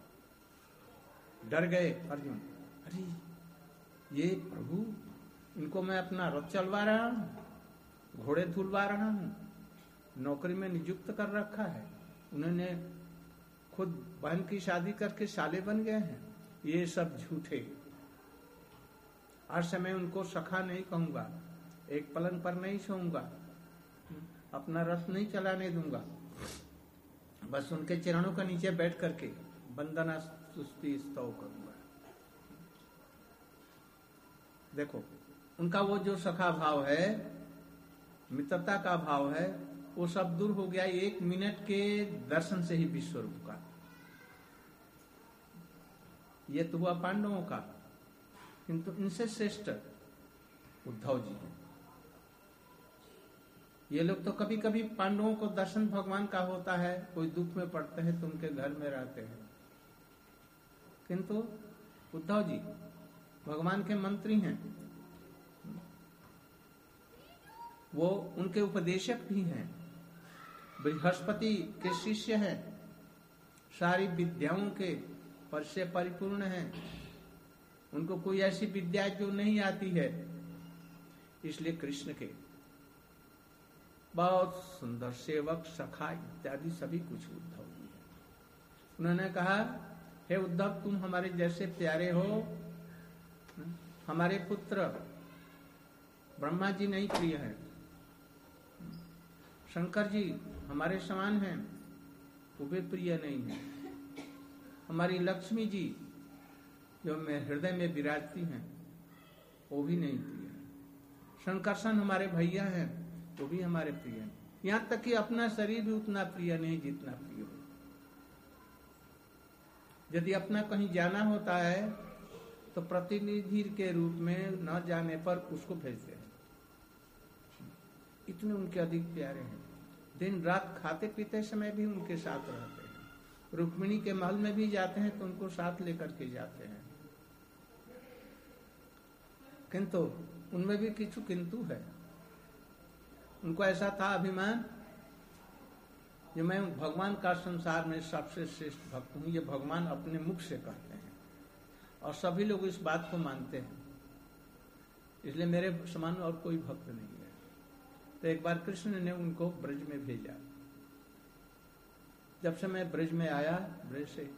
डर गए अर्जुन, अरे ये प्रभु, इनको मैं अपना रथ चलवा रहा हूं, घोड़े धुलवा रहा हूं, नौकरी में नियुक्त कर रखा है, उन्होंने खुद बहन की शादी करके साले बन गए हैं, ये सब झूठे। हर समय उनको सखा नहीं कहूंगा, एक पलंग पर नहीं सोऊंगा, अपना रथ नहीं चलाने दूंगा, बस उनके चरणों के नीचे बैठ करके वंदना स्तुति स्तव करूंगा। देखो उनका वो जो सखा भाव है, मित्रता का भाव है, वो सब दूर हो गया एक मिनट के दर्शन से ही विश्वरूप का। ये तो हुआ पांडवों का, किंतु इनसे श्रेष्ठ उद्धव जी हैं। ये लोग तो कभी कभी पांडवों को दर्शन भगवान का होता है, कोई दुख में पड़ते हैं तो उनके घर में रहते हैं, किंतु उद्धव जी भगवान के मंत्री हैं, वो उनके उपदेशक भी हैं, बृहस्पति के शिष्य हैं, सारी विद्याओं के परिचय परिपूर्ण हैं, उनको कोई ऐसी विद्या जो नहीं आती है, इसलिए कृष्ण के बहुत सुंदर सेवक सखा इत्यादि सभी कुछ उद्धव जी है। उन्होंने कहा, हे उद्धव, तुम हमारे जैसे प्यारे हो, हमारे पुत्र ब्रह्मा जी नहीं प्रिय है, शंकर जी हमारे समान हैं, वो भी प्रिय नहीं है, हमारी लक्ष्मी जी जो मेरे हृदय में विराजती हैं वो भी नहीं प्रिय है, शंकरसन हमारे भैया हैं वो भी हमारे प्रिय हैं, यहाँ तक कि अपना शरीर भी उतना प्रिय नहीं जितना प्रिय हो। यदि अपना कहीं जाना होता है तो प्रतिनिधि के रूप में न जाने पर उसको भेजते हैं, इतने उनके अधिक प्यारे हैं। दिन रात खाते पीते समय भी उनके साथ रहते हैं, रुक्मिणी के महल में भी जाते हैं तो उनको साथ लेकर के जाते हैं, किंतु उनमें भी किछु किंतु है। उनको ऐसा था अभिमान, जो मैं भगवान का संसार में सबसे श्रेष्ठ भक्त हूं, ये भगवान अपने मुख से कहते हैं और सभी लोग इस बात को मानते हैं, इसलिए मेरे समान और कोई भक्त नहीं है। तो एक बार कृष्ण ने उनको ब्रज में भेजा। जब से मैं ब्रज में आया, ब्रज से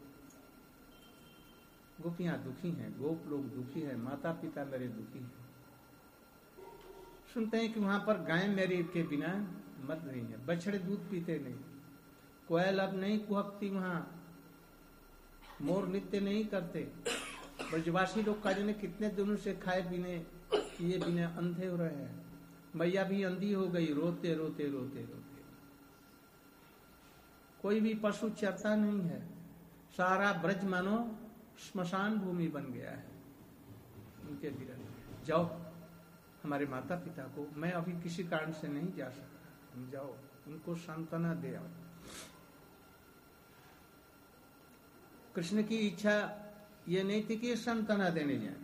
गोपियां दुखी हैं, गोप लोग दुखी हैं, माता पिता मेरे दुखी हैं। सुनते हैं कि वहां पर गाय मेरी के बिना मर रही है, बछड़े दूध पीते नहीं, कोयल अब नहीं कुहकती, वहां मोर नृत्य नहीं करते, ब्रजवासी लोग का जने कितने दिनों से खाए पीने किए बिना अंधे हो रहे हैं, मैया भी अंधी हो गई, रोते रोते रोते रोते। कोई भी पशु चरता नहीं है, सारा ब्रज मानो श्मशान भूमि बन गया है उनके विरह। जाओ हमारे माता पिता को, मैं अभी किसी कारण से नहीं जा सकता, तुम जाओ उनको सांत्वना दे आओ। कृष्ण की इच्छा ये नहीं थी कि सांत्वना देने जाए,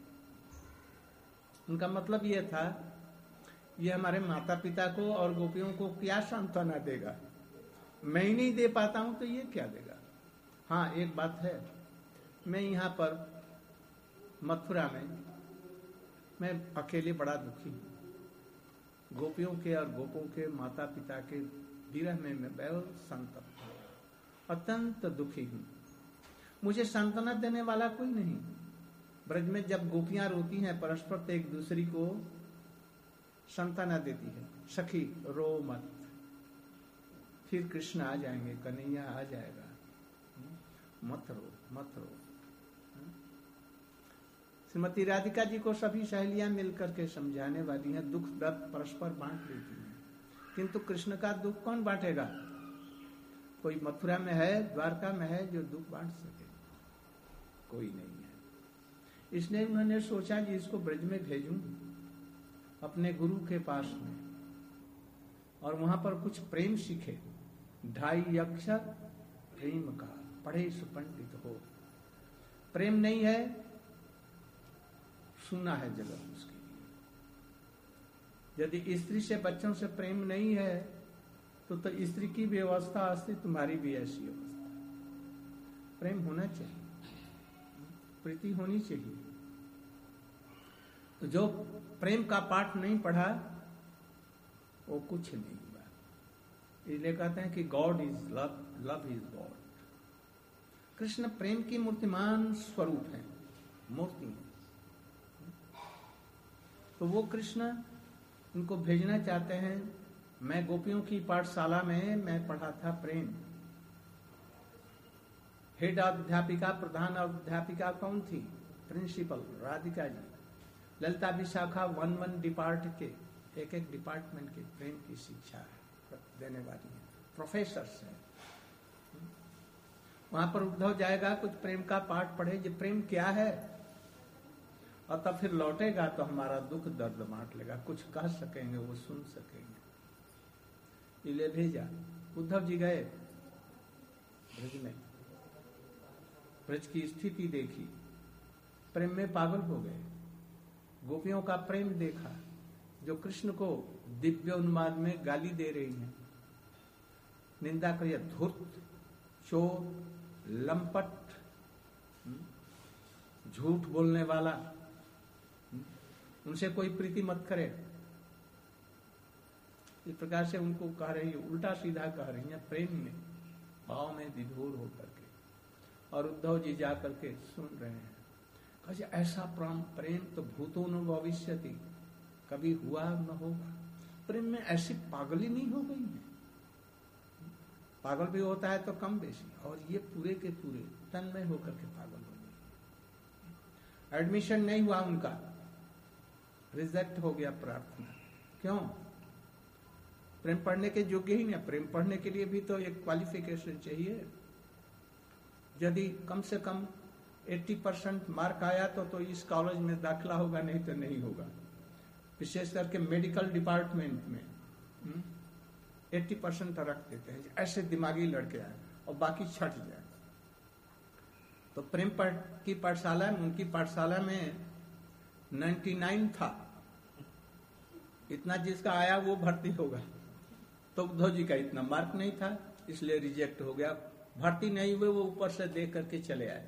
उनका मतलब ये था, ये हमारे माता पिता को और गोपियों को क्या सांत्वना देगा, मैं ही नहीं दे पाता हूं तो ये क्या देगा। हाँ, एक बात है, मैं यहाँ पर मथुरा में मैं अकेले बड़ा दुखी हूँ, गोपियों के और गोपों के माता पिता के विरह में मैं बहुत संतप्त, अत्यंत दुखी हूँ। मुझे सांत्वना देने वाला कोई नहीं। ब्रज में जब गोपियां रोती हैं परस्पर तो एक दूसरी को सांत्वना देती है, सखी रो मत, फिर कृष्ण आ जाएंगे, कन्हैया आ जाएगा, मत रो मत रो। श्रीमती राधिका जी को सभी सहेलियां मिलकर के समझाने वाली हैं, दुख दर्द परस्पर बांट लेती हैं, किंतु कृष्ण का दुख कौन बांटेगा। कोई मथुरा में है, द्वारका में है जो दुख बांट सके, कोई नहीं है। इसलिए उन्होंने सोचा कि इसको ब्रज में भेजूं अपने गुरु के पास में, और वहां पर कुछ प्रेम सीखे। 2.5 अक्षर प्रेम का पढ़े सुपंडित हो। प्रेम नहीं है, सुना है जगत उसके लिए। यदि स्त्री से बच्चों से प्रेम नहीं है तो स्त्री की भी अवस्था अस्ति, तुम्हारी भी ऐसी अवस्था। प्रेम होना चाहिए, प्रीति होनी चाहिए। तो जो प्रेम का पाठ नहीं पढ़ा वो कुछ नहीं हुआ। इसलिए कहते हैं कि God is love, love is God. Krishna प्रेम की मूर्तिमान स्वरूप है, मूर्ति है। तो वो कृष्ण उनको भेजना चाहते हैं। मैं गोपियों की पाठशाला में मैं पढ़ा था प्रेम। हेड अध्यापिका, प्रधान अध्यापिका कौन थी? प्रिंसिपल राधिका जी। ललिता विशाखा 1-1 डिपार्ट के, एक एक डिपार्टमेंट के प्रेम की शिक्षा देने वाली है, प्रोफेसर्स हैं। वहां पर उद्धव जाएगा, कुछ प्रेम का पाठ पढ़े, ये प्रेम क्या है, और तब फिर लौटेगा तो हमारा दुख दर्द बांट लेगा, कुछ कह सकेंगे, वो सुन सकेंगे। इसलिए भेजा। उद्धव जी गए ब्रज में, ब्रज की स्थिति देखी, प्रेम में पागल हो गए। गोपियों का प्रेम देखा, जो कृष्ण को दिव्य उन्माद में गाली दे रही हैं, निंदा करिए, धूर्त, चोर, लंपट, झूठ बोलने वाला, उनसे कोई प्रीति मत करे, इस प्रकार से उनको कह रही है, उल्टा सीधा कह रही है, प्रेम में, भाव में विभोर होकर के। और उद्धव जी जा करके सुन रहे हैं, कहे ऐसा प्रेम तो भूतों न भविष्यति, कभी हुआ न होगा। प्रेम में ऐसी पागली नहीं हो गई है, पागल भी होता है तो कम बेसी, और ये पूरे के पूरे तन्मय होकर के पागल हो गए। एडमिशन नहीं हुआ उनका, रिजेक्ट हो गया प्रार्थना। क्यों? प्रेम पढ़ने के योग्य ही नहीं। प्रेम पढ़ने के लिए भी तो एक क्वालिफिकेशन चाहिए। यदि कम से कम 80% मार्क आया तो इस कॉलेज में दाखिला होगा, नहीं तो नहीं होगा। विशेष करके मेडिकल डिपार्टमेंट में 80% रख देते हैं, ऐसे दिमागी लड़के आए, और बाकी छट जाए। तो प्रेम की पाठशाला, उनकी पाठशाला में 99 था, इतना जिसका आया वो भर्ती होगा। तो उद्धव जी का इतना मार्क नहीं था, इसलिए रिजेक्ट हो गया, भर्ती नहीं हुए, वो ऊपर से देख करके चले आए।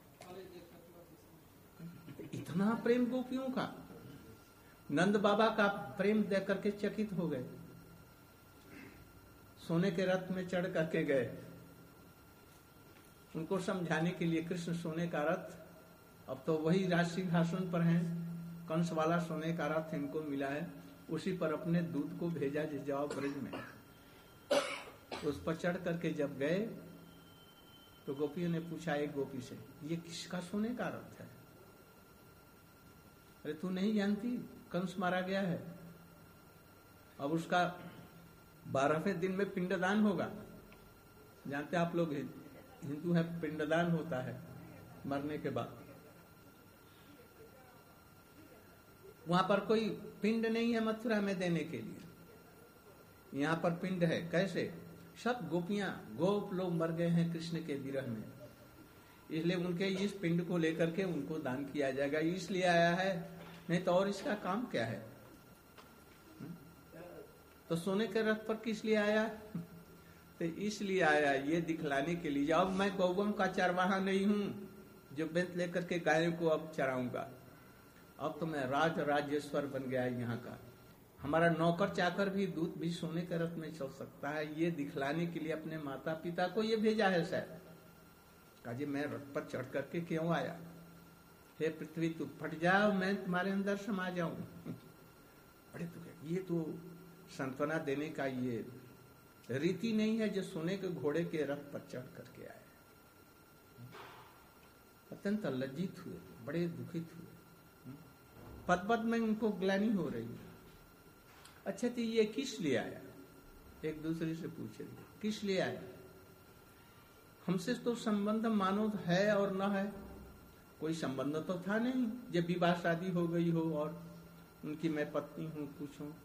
इतना प्रेम गोपियों का, नंद बाबा का प्रेम देख करके चकित हो गए, सोने के रथ में चढ़ करके गए। उनको समझाने के लिए, कृष्ण सोने का रथ, अब तो वही राज सिंहासन पर हैं, कंस वाला सोने का रथ इनको मिला है, उसी पर अपने दूत को भेजा, जिस जाओ ब्रज में। उस पर चढ़ करके जब गए तो गोपियों ने पूछा एक गोपी से, ये किसका सोने का रथ है? अरे तू नहीं जानती, कंस मारा गया है, अब उसका 12वें दिन में पिंडदान होगा। जानते आप लोग हिंदू है, पिंडदान होता है मरने के बाद। वहां पर कोई पिंड नहीं है मथुरा में देने के लिए, यहाँ पर पिंड है। कैसे? सब गोपियां, गोप लोग मर गए हैं कृष्ण के विरह में, इसलिए उनके इस पिंड को लेकर के उनको दान किया जाएगा, इसलिए आया है, नहीं तो और इसका काम क्या है? तो सोने के रथ पर किस लिए आया? तो इसलिए आया ये दिखलाने के लिए, अब मैं गौवों का चरवाहा नहीं हूं जो बेंत लेकर के गायों को अब चराऊंगा, अब तो मैं राज्येश्वर बन गया यहाँ का। हमारा नौकर चाकर भी, दूत भी सोने के रथ में चल सकता है, ये दिखलाने के लिए अपने माता पिता को ये भेजा है शायद। कहा जी मैं रथ पर चढ़ करके क्यों आया? हे पृथ्वी तू फट जाओ, मैं तुम्हारे अंदर समा जाऊं। अरे तो ये तो सांत्वना देने का ये रीति नहीं है जो सोने के घोड़े के रथ पर चढ़ करके आए। अत्यंत लज्जित हुए, बड़े दुखित हुए, पद पद में उनको ग्लानि हो रही है। अच्छा तो ये किस लिए आया? एक दूसरे से पूछे, किस लिए आया? हमसे तो संबंध मानो है और न है, कोई संबंध तो था नहीं, जब विवाह शादी हो गई हो और उनकी मैं पत्नी हूं, कुछ हूं,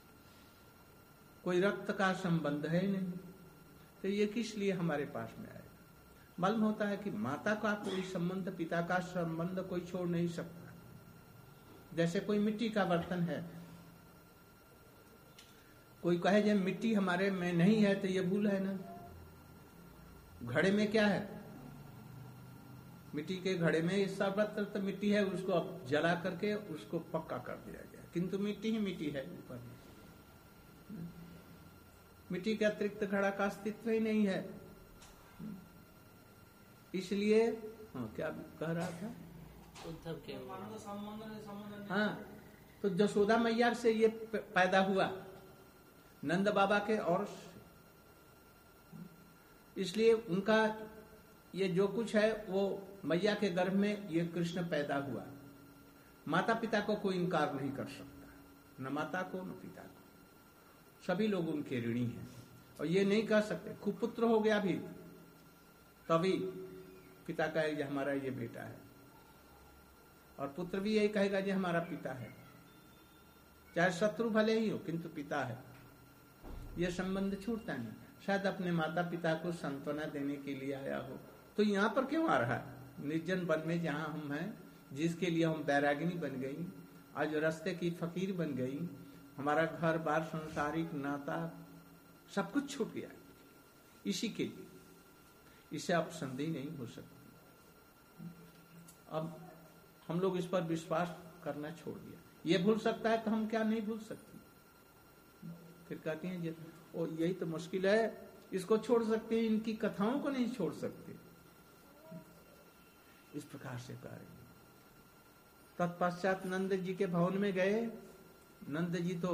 कोई रक्त का संबंध है नहीं, तो ये किस लिए हमारे पास में आया? मालूम होता है कि माता का कोई संबंध, पिता का संबंध कोई छोड़ नहीं सकता। जैसे कोई मिट्टी का बर्तन है, कोई कहे जब मिट्टी हमारे में नहीं है तो ये भूल है ना। घड़े में क्या है? मिट्टी के घड़े में सर्वत्र तो मिट्टी है, उसको अब जला करके उसको पक्का कर दिया गया, किंतु मिट्टी ही मिट्टी है ऊपर। मिट्टी के अतिरिक्त घड़ा का अस्तित्व ही नहीं है। इसलिए क्या कह रहा था? हाँ, तो जसोदा मैया से ये पैदा हुआ, नंद बाबा के, और इसलिए उनका ये जो कुछ है वो मैया के गर्भ में ये कृष्ण पैदा हुआ। माता पिता को कोई इनकार नहीं कर सकता, न माता को न पिता को, सभी लोग उनके ऋणी हैं। और ये नहीं कह सकते कुपुत्र हो गया भी, तभी पिता कहेगा हमारा ये बेटा है, और पुत्र भी यही कहेगा जी हमारा पिता है, चाहे शत्रु भले ही हो किंतु पिता है। यह संबंध छूटता नहीं। शायद अपने माता पिता को सांत्वना देने के लिए आया हो, तो यहाँ पर क्यों आ रहा है? निर्जन वन में जहाँ हम हैं, जिसके लिए हम बैरागिनी बन गई, आज रास्ते की फकीर बन गई, हमारा घर बार संसारिक नाता सब कुछ छूट गया इसी के लिए। इसे आप संदेह नहीं हो सकते। अब हम लोग इस पर विश्वास करना छोड़ दिया। ये भूल सकता है तो हम क्या नहीं भूल सकते? फिर कहती हैं ओ यही तो मुश्किल है, इसको छोड़ सकते हैं, इनकी कथाओं को नहीं छोड़ सकते। इस प्रकार से कह रही। तत्पश्चात नंद जी के भवन में गए। नंद जी तो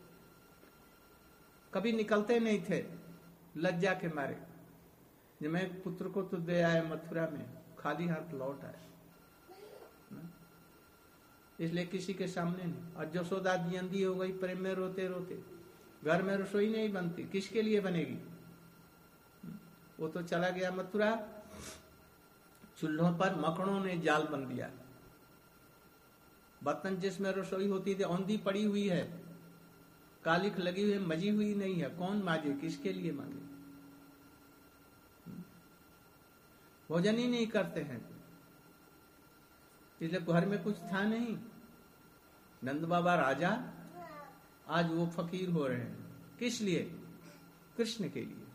कभी निकलते नहीं थे लज्जा के मारे। जब मैं पुत्र को तो दे आए मथुरा में, खाली हाथ लौट आए, इसलिए किसी के सामने नहीं। और जसोदा जी अंधी हो गई प्रेम में रोते रोते, घर में रसोई नहीं बनती, किसके लिए बनेगी? वो तो चला गया मथुरा। चूल्हों पर मकड़ों ने जाल बन दिया, बर्तन जिसमें रसोई होती थी औंधी पड़ी हुई है, कालिख लगी हुई है, मजी हुई नहीं है, कौन माजे, किसके लिए मांगे? भोजन ही नहीं करते हैं, इसलिए घर में कुछ था नहीं। नंद बाबा राजा, आज वो फकीर हो रहे हैं। किस लिए? कृष्ण के लिए।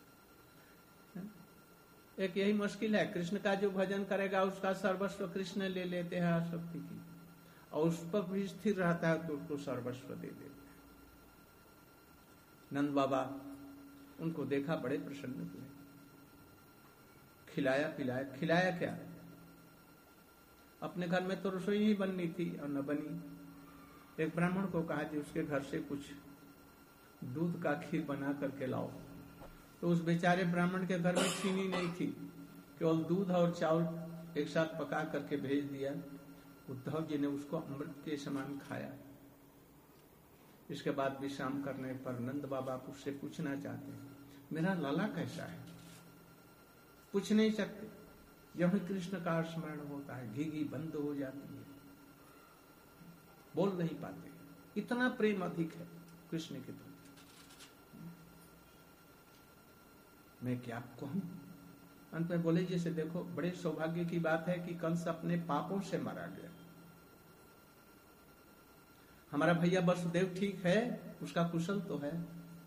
एक यही मुश्किल है, कृष्ण का जो भजन करेगा उसका सर्वस्व कृष्ण ले लेते हैं आसक्ति की, और उस पर भी स्थिर रहता है तो उसको सर्वस्व दे देते हैं। नंद बाबा उनको देखा, बड़े प्रसन्न हुए, खिलाया पिलाया। खिलाया क्या? अपने घर में तो रसोई नहीं बननी थी और न बनी। एक ब्राह्मण को कहा कि उसके घर से कुछ दूध का खीर बना करके लाओ। तो उस बेचारे ब्राह्मण के घर में चीनी नहीं थी, केवल दूध और चावल एक साथ पका करके भेज दिया। उद्धव जी ने उसको अमृत के समान खाया। इसके बाद विश्राम करने पर नंद बाबा उससे पूछना चाहते हैं, मेरा लाला कैसा है? पूछ नहीं सकते। जब कृष्ण का स्मरण होता है घी बंद हो जाती है, बोल नहीं पाते, इतना प्रेम अधिक है कृष्ण के प्रति। मैं क्या कहूं? अंत में बोले जैसे देखो, बड़े सौभाग्य की बात है कि कंस अपने पापों से मारा गया। हमारा भैया वसुदेव ठीक है, उसका कुशल तो है।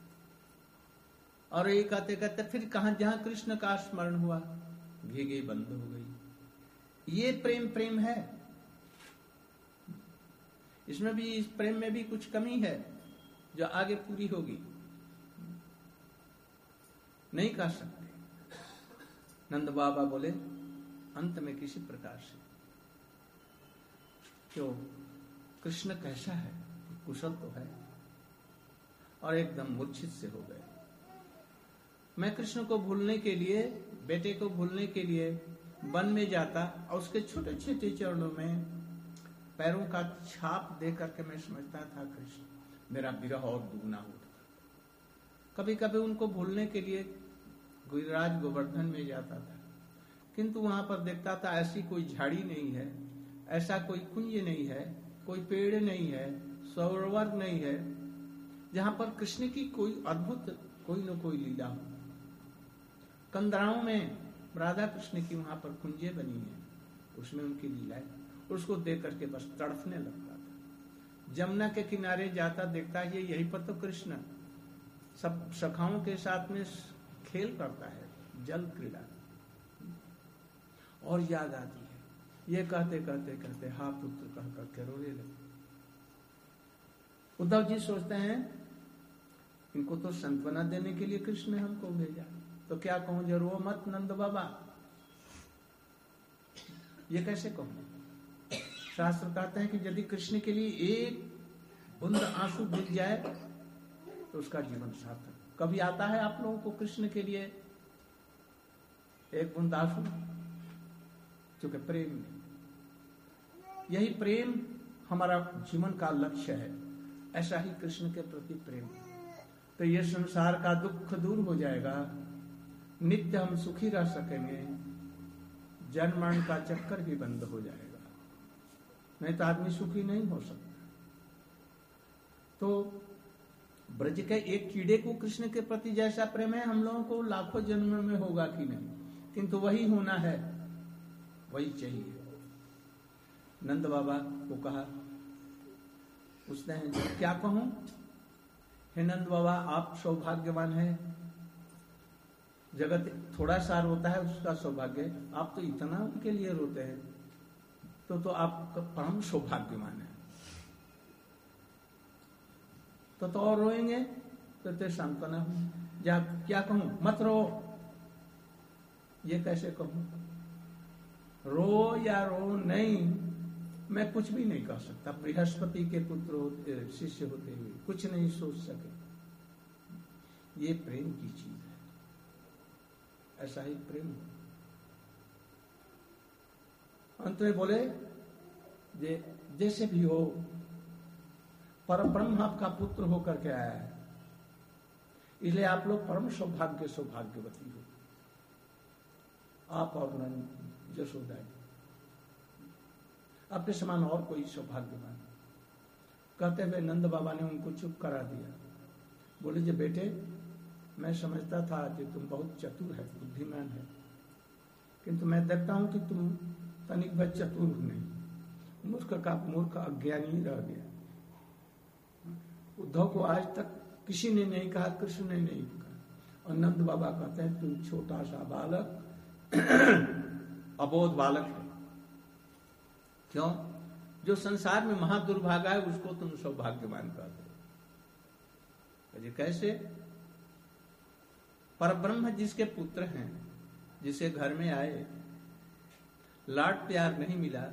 और ये कहते कहते फिर कहां जहां कृष्ण का स्मरण हुआ घी बंद हो गई। ये प्रेम है। इसमें भी, इस प्रेम में भी कुछ कमी है जो आगे पूरी होगी, नहीं कर सकते। नंद बाबा बोले अंत में किसी प्रकार से, क्यों कृष्ण कैसा है, कुशल तो है। और एकदम मूर्छित से हो गए। मैं कृष्ण को भूलने के लिए, बेटे को भूलने के लिए वन में जाता और उसके छोटे छोटे चरणों में पैरों का छाप दे करके मैं समझता था कृष्ण मेरा विरह और दुगना होता। कभी कभी उनको भूलने के लिए गिरिराज गोवर्धन में जाता था, किंतु वहां पर देखता था ऐसी कोई झाड़ी नहीं है, ऐसा कोई कुंज नहीं है, कोई पेड़ नहीं है, सरोवर नहीं है, जहां पर कृष्ण की कोई अद्भुत कोई न कोई लीला हो। कंदराओं में राधा कृष्ण की वहां पर कुंजे बनी है, उसमें उनकी लीला है। उसको देख करके बस तड़फने लगता था। जमुना के किनारे जाता, देखता है यहीं पर तो कृष्ण सब सखाओं के साथ में खेल करता है, जल क्रीड़ा। और याद आती है, ये कहते कहते कहते हा पुत्र कह करके रोने लगे। उद्धव जी सोचते हैं इनको तो सांत्वना देने के लिए कृष्ण ने हमको भेजा, तो क्या कहूं, जरूर मत नंद बाबा, ये कैसे कहूं? शास्त्र कहते हैं कि यदि कृष्ण के लिए एक बूंद आंसू गिर जाए तो उसका जीवन सार्थक। कभी आता है आप लोगों को कृष्ण के लिए एक बूंद आंसू? क्योंकि प्रेम नहीं, यही प्रेम हमारा जीवन का लक्ष्य है। ऐसा ही कृष्ण के प्रति प्रेम। तो ये संसार का दुख दूर हो जाएगा, नित्य हम सुखी रह सकेंगे, जन्म मरण का चक्कर भी बंद हो जाएगा, नहीं तो आदमी सुखी नहीं हो सकता। तो ब्रज के एक कीड़े को कृष्ण के प्रति जैसा प्रेम है, हम लोगों को लाखों जन्म में होगा कि नहीं, किंतु वही होना है, वही चाहिए। नंद बाबा को कहा, उसने क्या कहूं, हे नंद बाबा आप सौभाग्यवान है, जगत थोड़ा सा रोता है उसका सौभाग्य, आप तो इतना उनके लिए रोते हैं, तो आप परम सौभाग्यवान है। तो और रोएंगे तो तेरे सांत्वना हो जा, क्या कहूं, मत रो, ये कैसे कहूं, रो या रो नहीं, मैं कुछ भी नहीं कह सकता। बृहस्पति के पुत्र होते, शिष्य होते हुए कुछ नहीं सोच सके। ये प्रेम की चीज है, ऐसा ही प्रेम। अंत में बोले जैसे भी हो, परब्रह्म आपका पुत्र होकर के आया है, इसलिए आप लोग परम सौभाग्यवती हो, आप और यशोदा, अपने समान और कोई सौभाग्यवान। कहते हुए नंद बाबा ने उनको चुप करा दिया। बोले जे बेटे, मैं समझता था कि तुम बहुत चतुर है, बुद्धिमान है, किंतु मैं देखता हूं कि तुम तनिक भर चतुर नहीं, मूर्ख का मूर्ख अज्ञानी रह गया। उद्धव को आज तक किसी ने नहीं कहा, कृष्ण ने नहीं कहा, और नंद बाबा कहते हैं तुम छोटा सा बालक, अबोध बालक है। क्यों? जो संसार में महादुर्भागा है उसको तुम सौभाग्यवान कहते हो। कैसे? परब्रह्म जिसके पुत्र हैं, जिसे घर में आए, लाड प्यार नहीं मिला,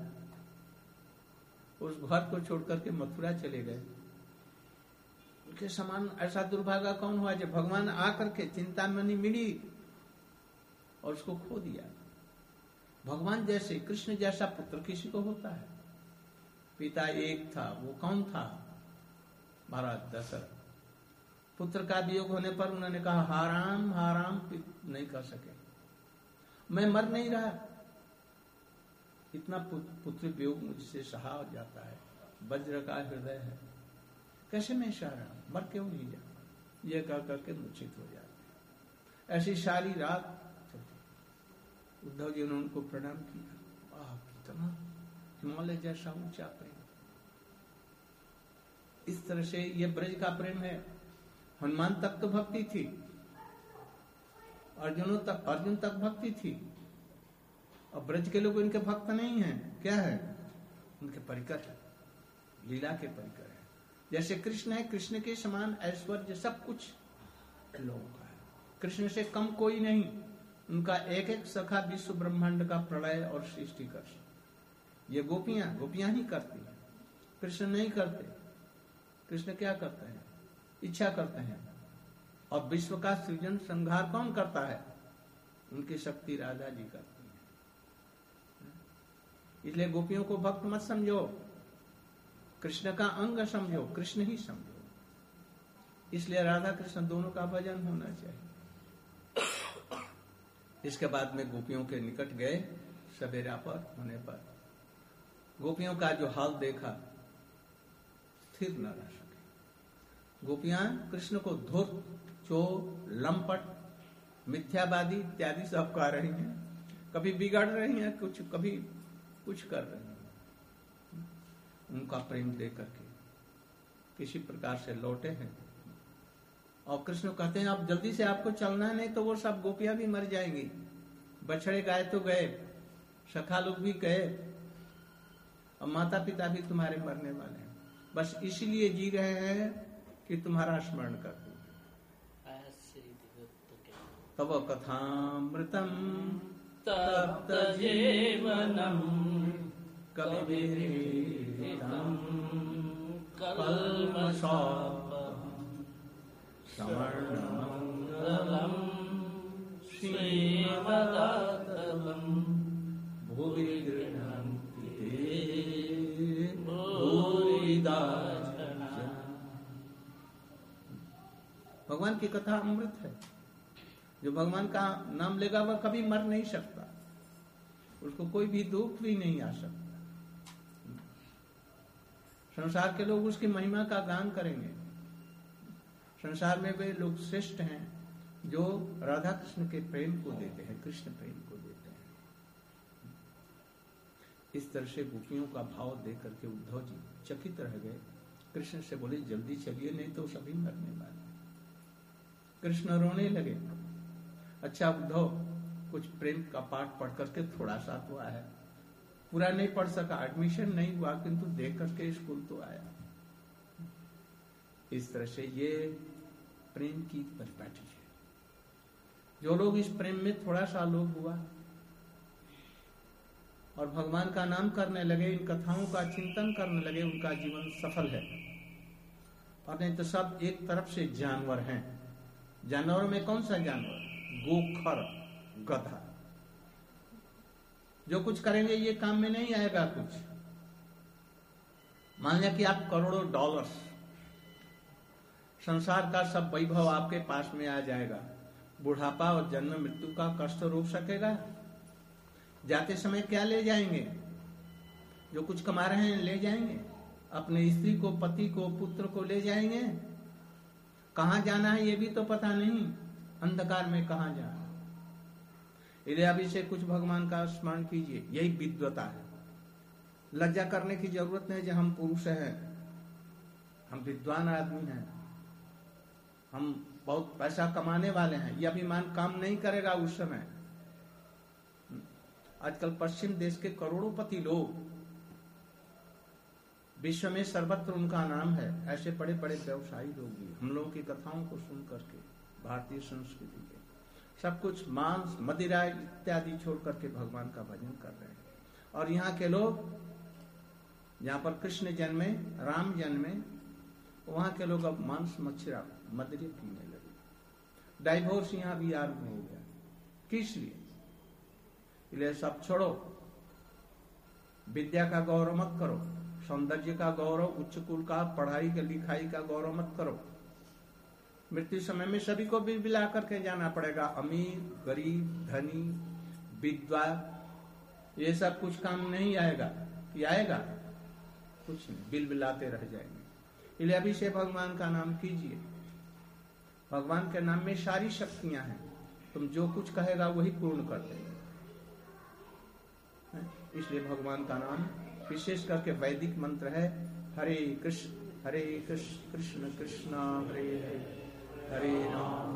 उस घर को छोड़कर के मथुरा चले गए, उनके समान ऐसा दुर्भागा कौन हुआ जो भगवान आकर के चिंतामणि मिली और उसको खो दिया। भगवान जैसे, कृष्ण जैसा पुत्र किसी को होता है? पिता एक था, वो कौन था? महाराज दशरथ। पुत्र का वियोग होने पर उन्होंने कहा हाराम हाराम, नहीं कर सके, मैं मर नहीं रहा, इतना पुत्र वियोग मुझसे सहा जाता है, वज्र का हृदय है, कैसे मैं सह रहा हूं, मर क्यों नहीं जा, ये कह करके मूर्छित हो जाते। ऐसी सारी रात उद्धव जी ने उनको प्रणाम किया। कितना हिमालय जैसा ऊंचा प्रेम। इस तरह से ये ब्रज का प्रेम है। हनुमान तक तो भक्ति थी, अर्जुन तक भक्ति थी, और ब्रज के लोग इनके भक्त नहीं हैं। क्या है? उनके परिकर है, लीला के परिकर है। जैसे कृष्ण है, कृष्ण के समान ऐश्वर्य सब कुछ लोगों का है, कृष्ण से कम कोई नहीं। उनका एक एक सखा विश्व ब्रह्मांड का प्रलय और सृष्टि कर। ये गोपियां ही करती हैं, कृष्ण नहीं करते। कृष्ण क्या करते हैं? इच्छा करते हैं। और विश्व का सृजन संहार कौन करता है? उनकी शक्ति राधा जी करती है। इसलिए गोपियों को भक्त मत समझो, कृष्ण का अंग समझो, कृष्ण ही समझो। इसलिए राधा कृष्ण दोनों का भजन होना चाहिए। इसके बाद में गोपियों के निकट गए, सवेरा पर होने पर गोपियों का जो हाल देखा, स्थिर न रह सके। गोपियां कृष्ण को धूर्त, चोर, लंपट, मिथ्यावादी इत्यादि सब कह रही हैं। कभी बिगड़ रही हैं, कभी कुछ कर रही हैं। उनका प्रेम दे करके किसी प्रकार से लौटे हैं। और कृष्ण कहते हैं अब जल्दी से आपको चलना है, नहीं तो वो सब गोपियां भी मर जाएंगी। बछड़े गाय तो गए, सखा लोग भी गए, और माता पिता भी तुम्हारे मरने वाले हैं। बस इसीलिए जी रहे हैं कि तुम्हारा स्मरण कर दूं। तव कथामृतम तप्त जीवनम कविभिरीडितम कल्मषापहं स्वर्णमंगलम श्रीमदाततं भुवि गृह्णन्ति भूरिदा जना। भगवान की कथा अमृत है। जो भगवान का नाम लेगा वह कभी मर नहीं सकता, उसको कोई भी दुख भी नहीं आ सकता। संसार के लोग उसकी महिमा का गान करेंगे। संसार में वे लोग श्रेष्ठ हैं जो राधा कृष्ण के प्रेम को देते हैं, कृष्ण प्रेम को देते हैं। इस तरह से गोपियों का भाव देख करके उद्धव जी चकित रह गए। कृष्ण से बोले जल्दी चलिए, नहीं तो सभी मरने वाले। कृष्ण रोने लगे। अच्छा उद्धव, कुछ प्रेम का पाठ पढ़ करके थोड़ा सा तो आया, पूरा नहीं पढ़ सका, एडमिशन नहीं हुआ, किंतु देख करके स्कूल तो आया। इस तरह से ये प्रेम की परिपाटी है। जो लोग इस प्रेम में थोड़ा सा लोभ हुआ और भगवान का नाम करने लगे, इन कथाओं का चिंतन करने लगे, उनका जीवन सफल है। और नहीं तो सब एक तरफ से जानवर हैं। जानवरों में कौन सा जानवर? गोखर, गधा। जो कुछ करेंगे ये काम में नहीं आएगा कुछ। मान लिया कि आप करोड़ों डॉलर्स, संसार का सब वैभव आपके पास में आ जाएगा, बुढ़ापा और जन्म मृत्यु का कष्ट रोक सकेगा? जाते समय क्या ले जाएंगे? जो कुछ कमा रहे हैं ले जाएंगे, अपने स्त्री को, पति को, पुत्र को ले जाएंगे। कहां जाना है ये भी तो पता नहीं, अंधकार में कहां जाना। इसलिए अभी से कुछ भगवान का स्मरण कीजिए, यही विद्वता है। लज्जा करने की जरूरत नहीं कि हम पुरुष हैं, हम विद्वान आदमी हैं, हम बहुत पैसा कमाने वाले हैं, यह अभिमान काम नहीं करेगा उस समय। आजकल पश्चिम देश के करोड़ों लोग, विश्व में सर्वत्र उनका नाम है, ऐसे बड़े बड़े व्यवसायी लोग भी हम लोगों की कथाओं को सुन करके भारतीय संस्कृति के सब कुछ मांस, मदिरा इत्यादि छोड़ करके भगवान का भजन कर रहे हैं। और यहाँ के लोग, जहाँ पर कृष्ण जन्मे, राम जन्मे, वहां के लोग अब मांस, मच्छरा, मदिरे पीने लगे। डाइवोर्स यहाँ भी आरंभ हो गया। किस लिए? इसलिए सब छोड़ो, विद्या का गौरव मत करो, सौंदर्य का गौरव, उच्च कुल का, पढ़ाई के लिखाई का गौरव मत करो। मृत्यु समय में सभी को बिलबिला करके जाना पड़ेगा। अमीर, गरीब, धनी, विधवा, ये सब कुछ काम नहीं आएगा। कि आएगा? कुछ नहीं, बिलबिलाते रह जाएंगे। इसलिए अभी से भगवान का नाम कीजिए। भगवान के नाम में सारी शक्तियां हैं, तुम जो कुछ कहेगा वही पूर्ण कर देंगे। इसलिए भगवान का नाम, विशेष करके वैदिक मंत्र है हरे कृष्ण कृष्ण कृष्ण हरे हरे हरे राम।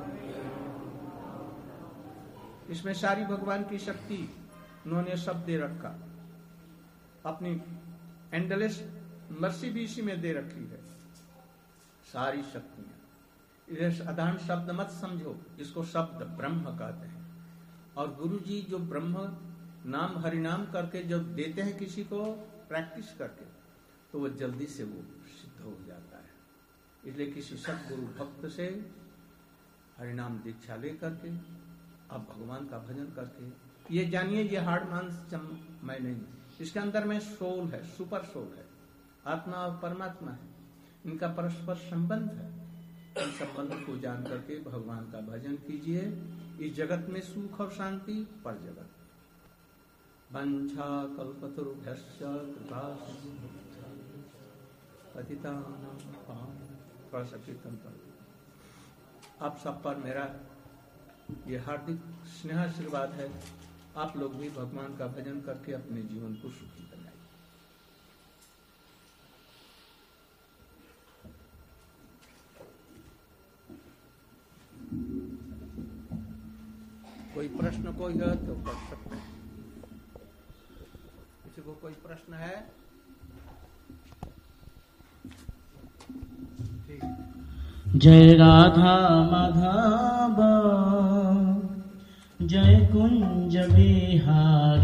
इसमें सारी भगवान की शक्ति उन्होंने सब दे रखा। अपनी एंडलेस मर्सी भी इसी में दे रखी है, सारी शक्तियां। साधारण शब्द मत समझो, इसको शब्द ब्रह्म कहते हैं। और गुरु जी जो ब्रह्म नाम, हरिनाम करके जब देते हैं किसी को प्रैक्टिस करके, तो वो जल्दी से वो सिद्ध हो जाता है। इसलिए किसी सद्गुरु भक्त से हरिनाम दीक्षा ले करके, आप भगवान का भजन करके, ये जानिए ये हार्ड मांस मैं नहीं, इसके अंदर में सोल है, सुपर सोल है, आत्मा और परमात्मा है, इनका परस्पर संबंध है। इन संबंध को जान करके भगवान का भजन कीजिए। इस जगत में सुख और शांति, पर जगत वंशा कल्पतरुभ्यश्च कृपा पतितानां पावनं। आप सब पर मेरा ये हार्दिक स्नेह आशीर्वाद है। आप लोग भी भगवान का भजन करके अपने जीवन को सुखी बनाइए। कोई प्रश्न कोई है तो कर सकते हैं। किसी को कोई प्रश्न है? जय राधा माधव, जय कुंज बिहारी।